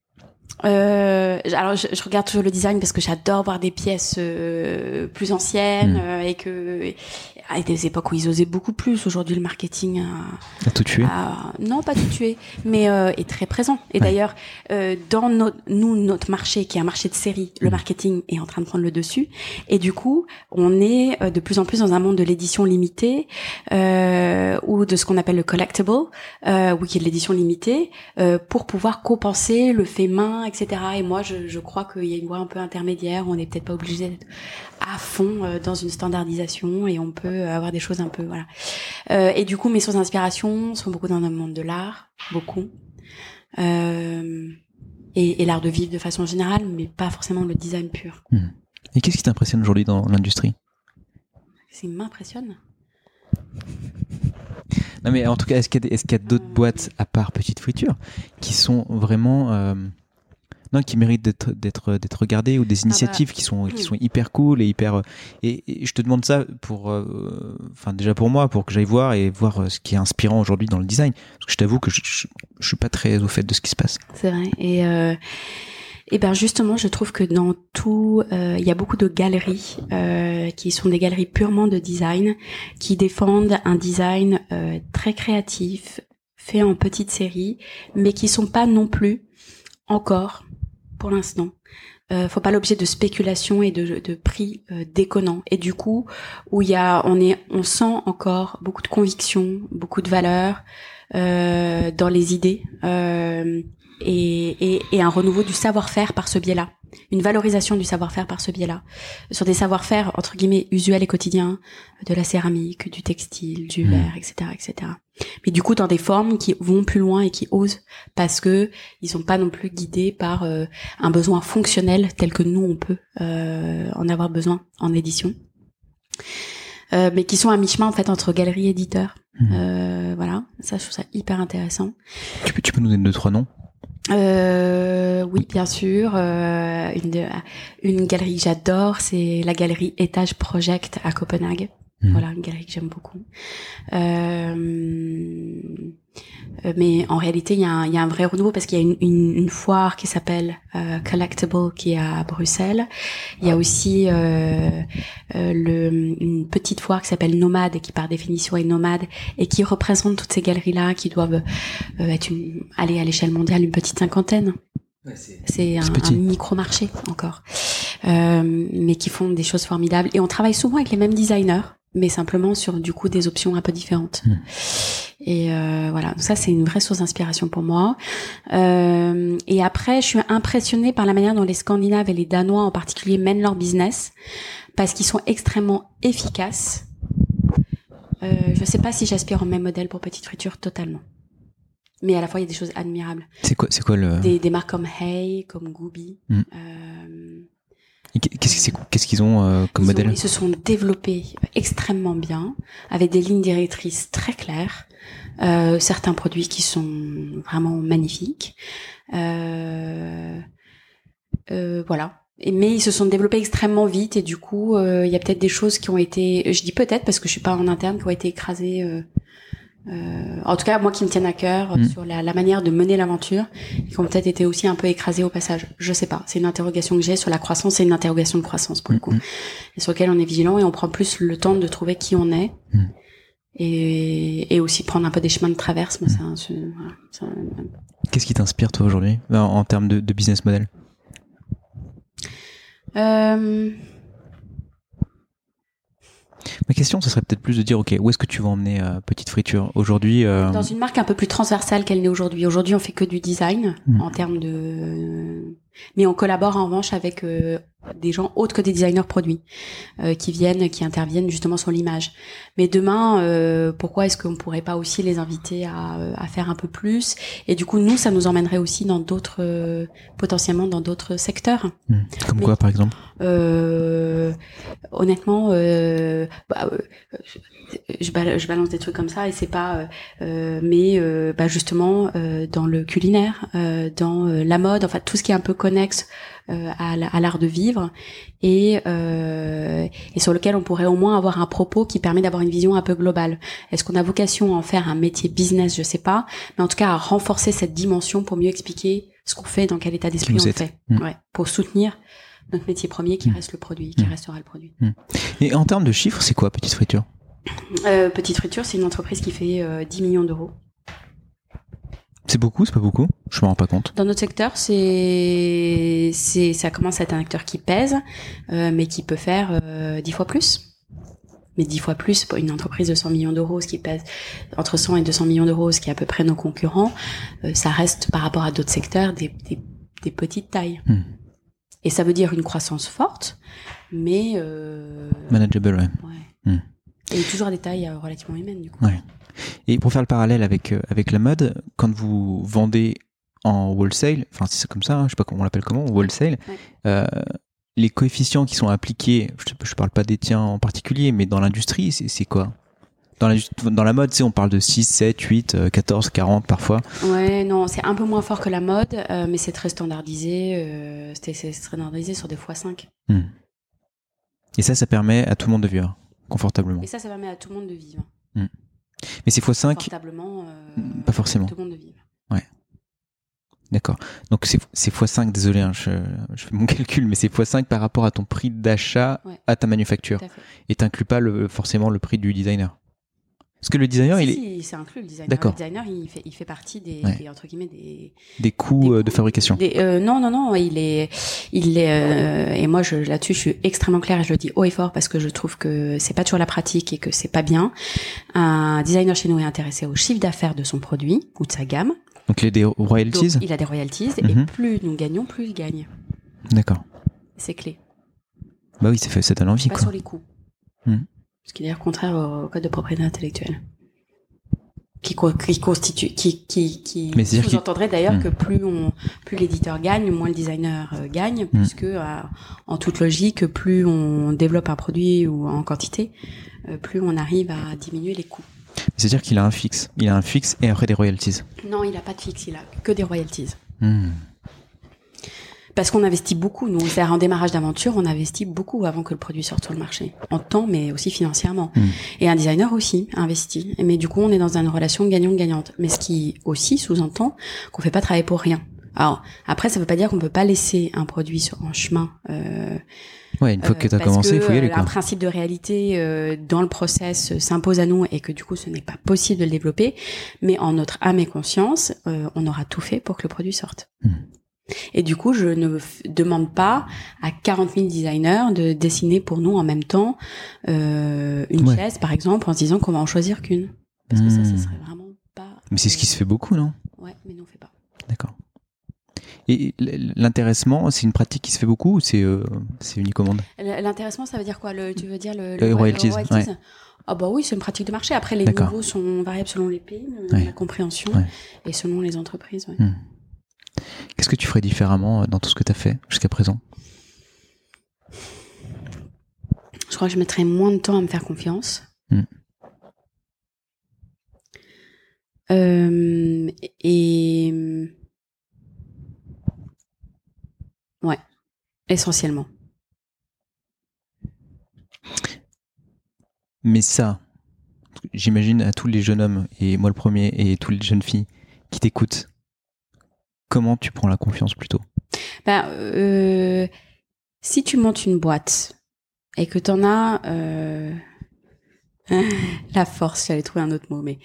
Alors je regarde toujours le design parce que j'adore voir des pièces plus anciennes et des époques où ils osaient beaucoup plus. Aujourd'hui, le marketing a tout tué. Non, pas tout tué, mais est très présent. Et d'ailleurs, dans notre marché, qui est un marché de série, le marketing est en train de prendre le dessus. Et du coup, on est de plus en plus dans un monde de l'édition limitée ou de ce qu'on appelle le collectible, qui est de l'édition limitée, pour pouvoir compenser le fait main, etc. Et moi, je crois qu'il y a une voie un peu intermédiaire. On n'est peut-être pas obligé d'être à fond dans une standardisation et on peut avoir des choses un peu et du coup mes sources d'inspiration sont beaucoup dans le monde de l'art, beaucoup et l'art de vivre de façon générale, mais pas forcément le design pur. Et qu'est-ce qui t'impressionne aujourd'hui dans l'industrie? Ce qui m'impressionne, non mais en tout cas, est-ce qu'il y a d'autres boîtes à part Petite Friture qui sont vraiment qui méritent d'être regardées, ou des initiatives qui sont hyper cool et hyper et je te demande ça pour déjà pour moi, pour que j'aille voir ce qui est inspirant aujourd'hui dans le design, parce que je t'avoue que je suis pas très au fait de ce qui se passe. C'est vrai. Et ben justement, je trouve que dans tout, il y a beaucoup de galeries qui sont des galeries purement de design, qui défendent un design très créatif, fait en petites séries, mais qui sont pas non plus encore, pour l'instant, faut pas l'objet de spéculation et de prix déconnants. Et du coup, où on sent encore beaucoup de conviction, beaucoup de valeur dans les idées. Et un renouveau du savoir-faire par ce biais-là, une valorisation du savoir-faire par ce biais-là, sur des savoir-faire entre guillemets usuels et quotidiens, de la céramique, du textile, du verre, etc., etc. Mais du coup dans des formes qui vont plus loin et qui osent, parce que ils sont pas non plus guidés par un besoin fonctionnel tel que nous on peut en avoir besoin en édition, mais qui sont à mi-chemin en fait entre galeries et éditeurs. Voilà, ça je trouve ça hyper intéressant. Tu peux nous donner 2-3 noms? Oui, bien sûr. Une galerie que j'adore, c'est la galerie Étage Project à Copenhague. Voilà, une galerie que j'aime beaucoup. Mais en réalité, il y a un vrai renouveau parce qu'il y a une foire qui s'appelle Collectible qui est à Bruxelles. Il y a aussi une petite foire qui s'appelle Nomade et qui par définition est nomade et qui représente toutes ces galeries-là qui doivent aller à l'échelle mondiale une petite cinquantaine. Ouais, c'est un micro-marché encore, mais qui font des choses formidables. Et on travaille souvent avec les mêmes designers, mais simplement sur du coup des options un peu différentes. Et voilà, donc ça c'est une vraie source d'inspiration pour moi. Et après, je suis impressionnée par la manière dont les Scandinaves et les Danois en particulier mènent leur business, parce qu'ils sont extrêmement efficaces. Je sais pas si j'aspire au même modèle pour Petite Friture totalement. Mais à la fois, il y a des choses admirables. C'est quoi des marques comme Hey, comme Gooby. Qu'est-ce qu'ils ont comme modèle? Ils se sont développés extrêmement bien, avec des lignes directrices très claires. Certains produits qui sont vraiment magnifiques. Voilà. Mais ils se sont développés extrêmement vite et du coup, il y a peut-être des choses qui ont été... Je dis peut-être parce que je suis pas en interne, qui ont été écrasées... en tout cas, moi qui me tiennent à cœur sur la manière de mener l'aventure, qui ont peut-être été aussi un peu écrasés au passage. Je sais pas. C'est une interrogation que j'ai sur la croissance. C'est une interrogation de croissance pour le coup, et sur laquelle on est vigilant et on prend plus le temps de trouver qui on est et aussi prendre un peu des chemins de traverse. Mais Qu'est-ce qui t'inspire toi aujourd'hui en termes de business model? Ma question, ce serait peut-être plus de dire, ok, où est-ce que tu vas emmener Petite Friture aujourd'hui Dans une marque un peu plus transversale qu'elle n'est aujourd'hui. Aujourd'hui, on fait que du design en termes de... Mais on collabore en revanche avec des gens autres que des designers produits qui interviennent justement sur l'image. Mais demain, pourquoi est-ce qu'on pourrait pas aussi les inviter à faire un peu plus? Et du coup, nous, ça nous emmènerait aussi dans d'autres, potentiellement dans d'autres secteurs. Comme quoi, par exemple? Honnêtement, je balance des trucs comme ça et c'est pas, justement dans le culinaire, dans la mode, enfin tout ce qui est un peu connexe à l'art de vivre et sur lequel on pourrait au moins avoir un propos qui permet d'avoir une vision un peu globale. Est-ce qu'on a vocation à en faire un métier business? Je sais pas, mais en tout cas à renforcer cette dimension pour mieux expliquer ce qu'on fait, dans quel état d'esprit on le fait, pour soutenir notre métier premier qui reste le produit, qui restera le produit. Et en termes de chiffres, c'est quoi Petite Friture? Petite Friture, c'est une entreprise qui fait 10 millions d'euros. C'est beaucoup, c'est pas beaucoup? Je me rends pas compte. Dans notre secteur, ça commence à être un acteur qui pèse, mais qui peut faire 10 fois plus. Mais 10 fois plus pour une entreprise de 100 millions d'euros, ce qui pèse entre 100 et 200 millions d'euros, ce qui est à peu près nos concurrents, ça reste par rapport à d'autres secteurs des petites tailles. Et ça veut dire une croissance forte, mais... manageable, ouais. Et toujours à des tailles relativement humaines, du coup. Ouais. Et pour faire le parallèle avec la mode, quand vous vendez en wholesale, enfin c'est comme ça, je sais pas comment on l'appelle wholesale, les coefficients qui sont appliqués, je parle pas des tiens en particulier, mais dans l'industrie, c'est quoi? Dans la mode, on parle de 6, 7, 8, 14, 40 parfois. Ouais, non, c'est un peu moins fort que la mode, mais c'est très standardisé. C'est standardisé sur des x5. Et ça permet à tout le monde de vivre confortablement. Et ça permet à tout le monde de vivre. Mais c'est x5. Confortablement, pas forcément. Tout le monde de vivre. Ouais. D'accord. Donc c'est x5, désolé, je fais mon calcul, mais c'est x5 par rapport à ton prix d'achat à ta manufacture. Tout à fait. Et t'inclus pas forcément le prix du designer. Parce que le designer, c'est inclus le designer. D'accord. Le designer, il fait partie des entre guillemets des coûts de fabrication. Non, il est et moi là-dessus je suis extrêmement claire et je le dis haut et fort parce que je trouve que c'est pas toujours la pratique et que c'est pas bien. Un designer chez nous est intéressé au chiffre d'affaires de son produit ou de sa gamme. Donc il a des royalties. Donc, il a des royalties et plus nous gagnons, plus il gagne. D'accord. C'est clé. Bah oui, ça donne envie, pas sur les coûts. Ce qui est d'ailleurs contraire au code de propriété intellectuelle. Qui sous-entendrait d'ailleurs que plus l'éditeur gagne, moins le designer gagne, puisque en toute logique, plus on développe un produit ou en quantité, plus on arrive à diminuer les coûts. C'est-à-dire qu'il a un fixe. Il a un fixe et après des royalties. Non, il a pas de fixe, il a que des royalties. Parce qu'on investit beaucoup, nous. C'est-à-dire, en démarrage d'aventure, on investit beaucoup avant que le produit sorte sur le marché. En temps, mais aussi financièrement. Et un designer aussi investit. Mais du coup, on est dans une relation gagnant-gagnante. Mais ce qui aussi sous-entend qu'on fait pas travailler pour rien. Alors, après, ça veut pas dire qu'on peut pas laisser un produit en chemin. Ouais, une fois que t'as commencé, il faut y aller, quoi. Un principe de réalité dans le process s'impose à nous et que du coup, ce n'est pas possible de le développer. Mais en notre âme et conscience, on aura tout fait pour que le produit sorte. Et du coup, je ne demande pas à 40 000 designers de dessiner pour nous en même temps une chaise, par exemple, en se disant qu'on va en choisir qu'une. Parce que ça serait vraiment pas... Mais c'est ce qui se fait beaucoup, non ? Ouais, mais nous, on fait pas. D'accord. Et l'intéressement, c'est une pratique qui se fait beaucoup ou c'est unicommande ? L'intéressement, ça veut dire quoi ? Tu veux dire le royalties, ouais. Ah bah oui, c'est une pratique de marché. Après, les niveaux sont variables selon les pays, la compréhension, et selon les entreprises. Ouais. Qu'est-ce que tu ferais différemment dans tout ce que tu as fait jusqu'à présent ? Je crois que je mettrais moins de temps à me faire confiance. Et... Ouais, essentiellement. Mais ça, j'imagine à tous les jeunes hommes, et moi le premier, et toutes les jeunes filles qui t'écoutent, comment tu prends la confiance plutôt ? Si tu montes une boîte et que t'en as la force, j'allais trouver un autre mot, mais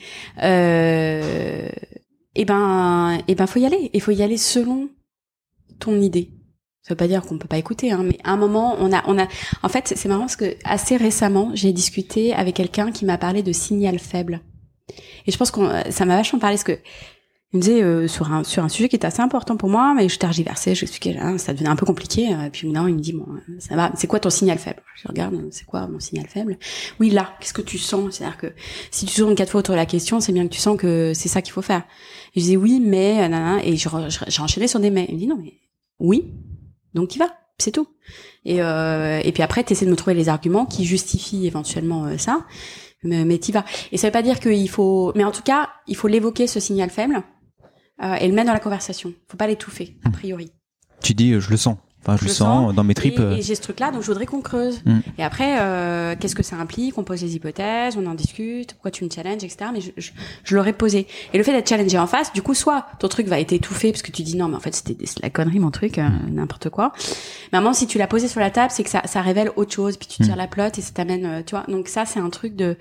faut y aller. Il faut y aller selon ton idée. Ça veut pas dire qu'on peut pas écouter, hein, mais à un moment, on a. En fait, c'est marrant parce que assez récemment, j'ai discuté avec quelqu'un qui m'a parlé de signal faible. Et je pense ça m'a vachement parlé parce que il me disait sur un sujet qui était assez important pour moi, mais je tergiversais, j'expliquais, ça devenait un peu compliqué. Puis maintenant, il me dit bon, ça va, c'est quoi ton signal faible ? Je regarde, c'est quoi mon signal faible ? Oui, là, qu'est-ce que tu sens ? C'est-à-dire que si tu tournes 4 fois autour de la question, c'est bien que tu sens que c'est ça qu'il faut faire. Et je disais oui, mais et j'ai enchaîné sur des mais. Il me dit non, mais oui. Donc y va, c'est tout. Et puis après, t'essaies de me trouver les arguments qui justifient éventuellement ça, mais t'y vas. Et ça veut pas dire qu'il faut... Mais en tout cas, il faut l'évoquer, ce signal faible, et le mettre dans la conversation. Faut pas l'étouffer, a priori. Tu dis, je le sens. Enfin, je le sens dans mes tripes. Et j'ai ce truc-là, donc je voudrais qu'on creuse. Et après, qu'est-ce que ça implique ? On pose les hypothèses, on en discute, pourquoi tu me challenges, etc. Mais je l'aurais posé. Et le fait d'être challengé en face, du coup, soit ton truc va être étouffé parce que tu dis non, mais en fait, c'est la connerie, mon truc, n'importe quoi. Mais à un moment, si tu l'as posé sur la table, c'est que ça révèle autre chose, puis tu tires la pelote et ça t'amène, tu vois. Donc ça, c'est un truc de...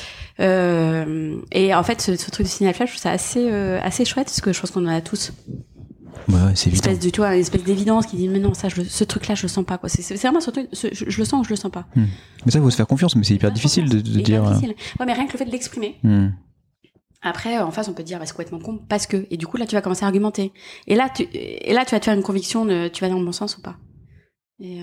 et en fait, ce truc de signal flash, je trouve ça assez chouette parce que je pense qu'on en a tous. Ouais, c'est évident. Une espèce d'évidence qui dit mais non, ça, ce truc-là, je le sens pas, quoi. C'est vraiment ce truc, je le sens ou je le sens pas. Mais ça, il faut se faire confiance, mais c'est hyper difficile de dire. Difficile. Ouais, mais rien que le fait de l'exprimer. Après, en face, on peut te dire, c'est complètement con, parce que. Et du coup, là, tu vas commencer à argumenter. Et là, tu vas te faire une conviction de, tu vas dans le bon sens ou pas. Et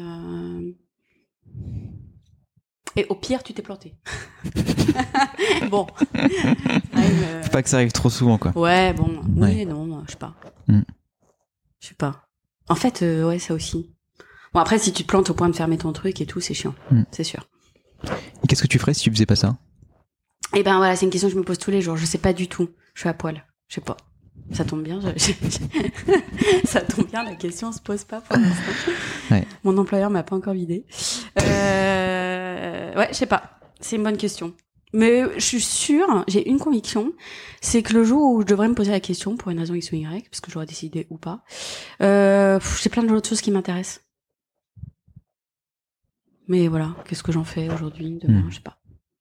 au pire, tu t'es planté. Bon. Faut pas que ça arrive trop souvent, quoi. Ouais, bon. Oui, non, je sais pas. Je sais pas. En fait, ouais, ça aussi. Bon, après, si tu te plantes au point de fermer ton truc et tout, c'est chiant. C'est sûr. Et qu'est-ce que tu ferais si tu faisais pas ça ? Eh ben voilà, c'est une question que je me pose tous les jours. Je sais pas du tout. Je suis à poil. Je sais pas. Ça tombe bien. Ça tombe bien, la question se pose pas pour l'instant. Ouais. Mon employeur m'a pas encore vidé. Ouais, je sais pas. C'est une bonne question. Mais je suis sûre, j'ai une conviction, c'est que le jour où je devrais me poser la question, pour une raison X ou Y, parce que j'aurais décidé ou pas, j'ai plein d'autres choses qui m'intéressent. Mais voilà, qu'est-ce que j'en fais aujourd'hui, demain, je sais pas.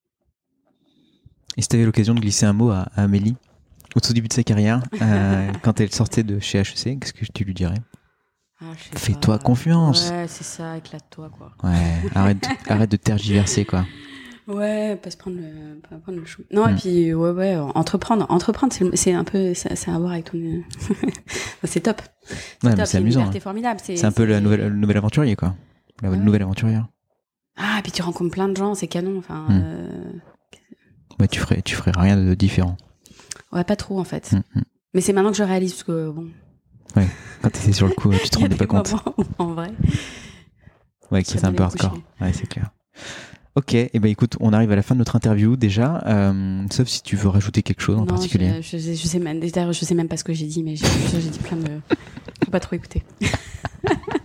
Et si tu avais l'occasion de glisser un mot à Amélie, au tout début de sa carrière, quand elle sortait de chez HEC, qu'est-ce que tu lui dirais ? Fais-toi confiance. Ouais, c'est ça, éclate-toi, quoi. Ouais, arrête de tergiverser, quoi. Ouais, pas prendre le chou. Non, et puis, ouais, entreprendre, c'est un peu, ça a à voir avec ton, c'est top. C'est amusant. C'est formidable. C'est un peu le nouvel aventurier, quoi. La nouvelle aventurière. Ah, et puis tu rencontres plein de gens, c'est canon, enfin, Ouais, tu ferais rien de différent. Ouais, pas trop, en fait. Mais c'est maintenant que je réalise, parce que, bon. Ouais, quand t'étais sur le coup, tu te rendais pas compte. En vrai. Ouais, qui est un peu hardcore. Ouais, c'est clair. Ok, et ben écoute, on arrive à la fin de notre interview déjà, sauf si tu veux rajouter quelque chose en particulier. Je sais même pas ce que j'ai dit, mais j'ai dit plein de... Faut pas trop écouter.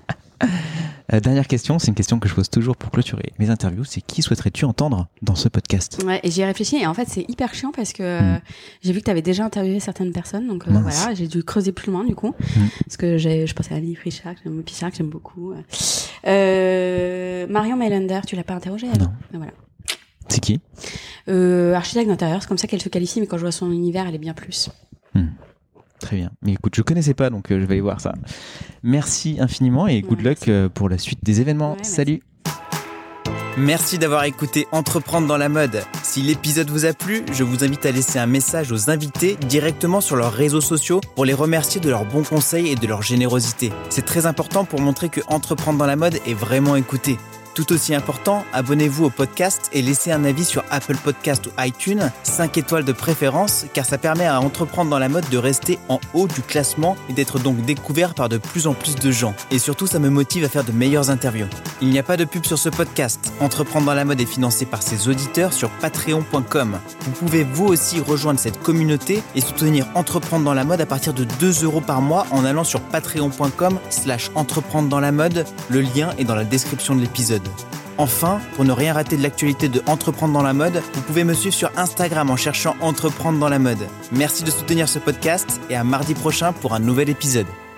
Dernière question, c'est une question que je pose toujours pour clôturer mes interviews, c'est qui souhaiterais-tu entendre dans ce podcast ? Ouais, et j'y ai réfléchi et en fait c'est hyper chiant parce que j'ai vu que tu avais déjà interviewé certaines personnes, donc voilà, j'ai dû creuser plus loin du coup, parce que je pensais à Annie Frischard, que j'aime beaucoup. Marion Mailander, tu l'as pas interrogée elle ? Non. Voilà. C'est qui ? Architecte d'intérieur, c'est comme ça qu'elle se qualifie, mais quand je vois son univers, elle est bien plus. Très bien. Mais écoute, je connaissais pas, donc je vais aller voir ça. Merci infiniment et good luck pour la suite des événements. Ouais, salut. Merci d'avoir écouté Entreprendre dans la mode. Si l'épisode vous a plu, je vous invite à laisser un message aux invités directement sur leurs réseaux sociaux pour les remercier de leurs bons conseils et de leur générosité. C'est très important pour montrer que Entreprendre dans la mode est vraiment écouté. Tout aussi important, abonnez-vous au podcast et laissez un avis sur Apple Podcast ou iTunes, 5 étoiles de préférence, car ça permet à Entreprendre dans la mode de rester en haut du classement et d'être donc découvert par de plus en plus de gens. Et surtout, ça me motive à faire de meilleures interviews. Il n'y a pas de pub sur ce podcast. Entreprendre dans la mode est financé par ses auditeurs sur patreon.com. Vous pouvez vous aussi rejoindre cette communauté et soutenir Entreprendre dans la mode à partir de 2 € par mois en allant sur patreon.com/entreprendre dans la mode. Le lien est dans la description de l'épisode. Enfin, pour ne rien rater de l'actualité de Entreprendre dans la mode, vous pouvez me suivre sur Instagram en cherchant Entreprendre dans la mode. Merci de soutenir ce podcast et à mardi prochain pour un nouvel épisode.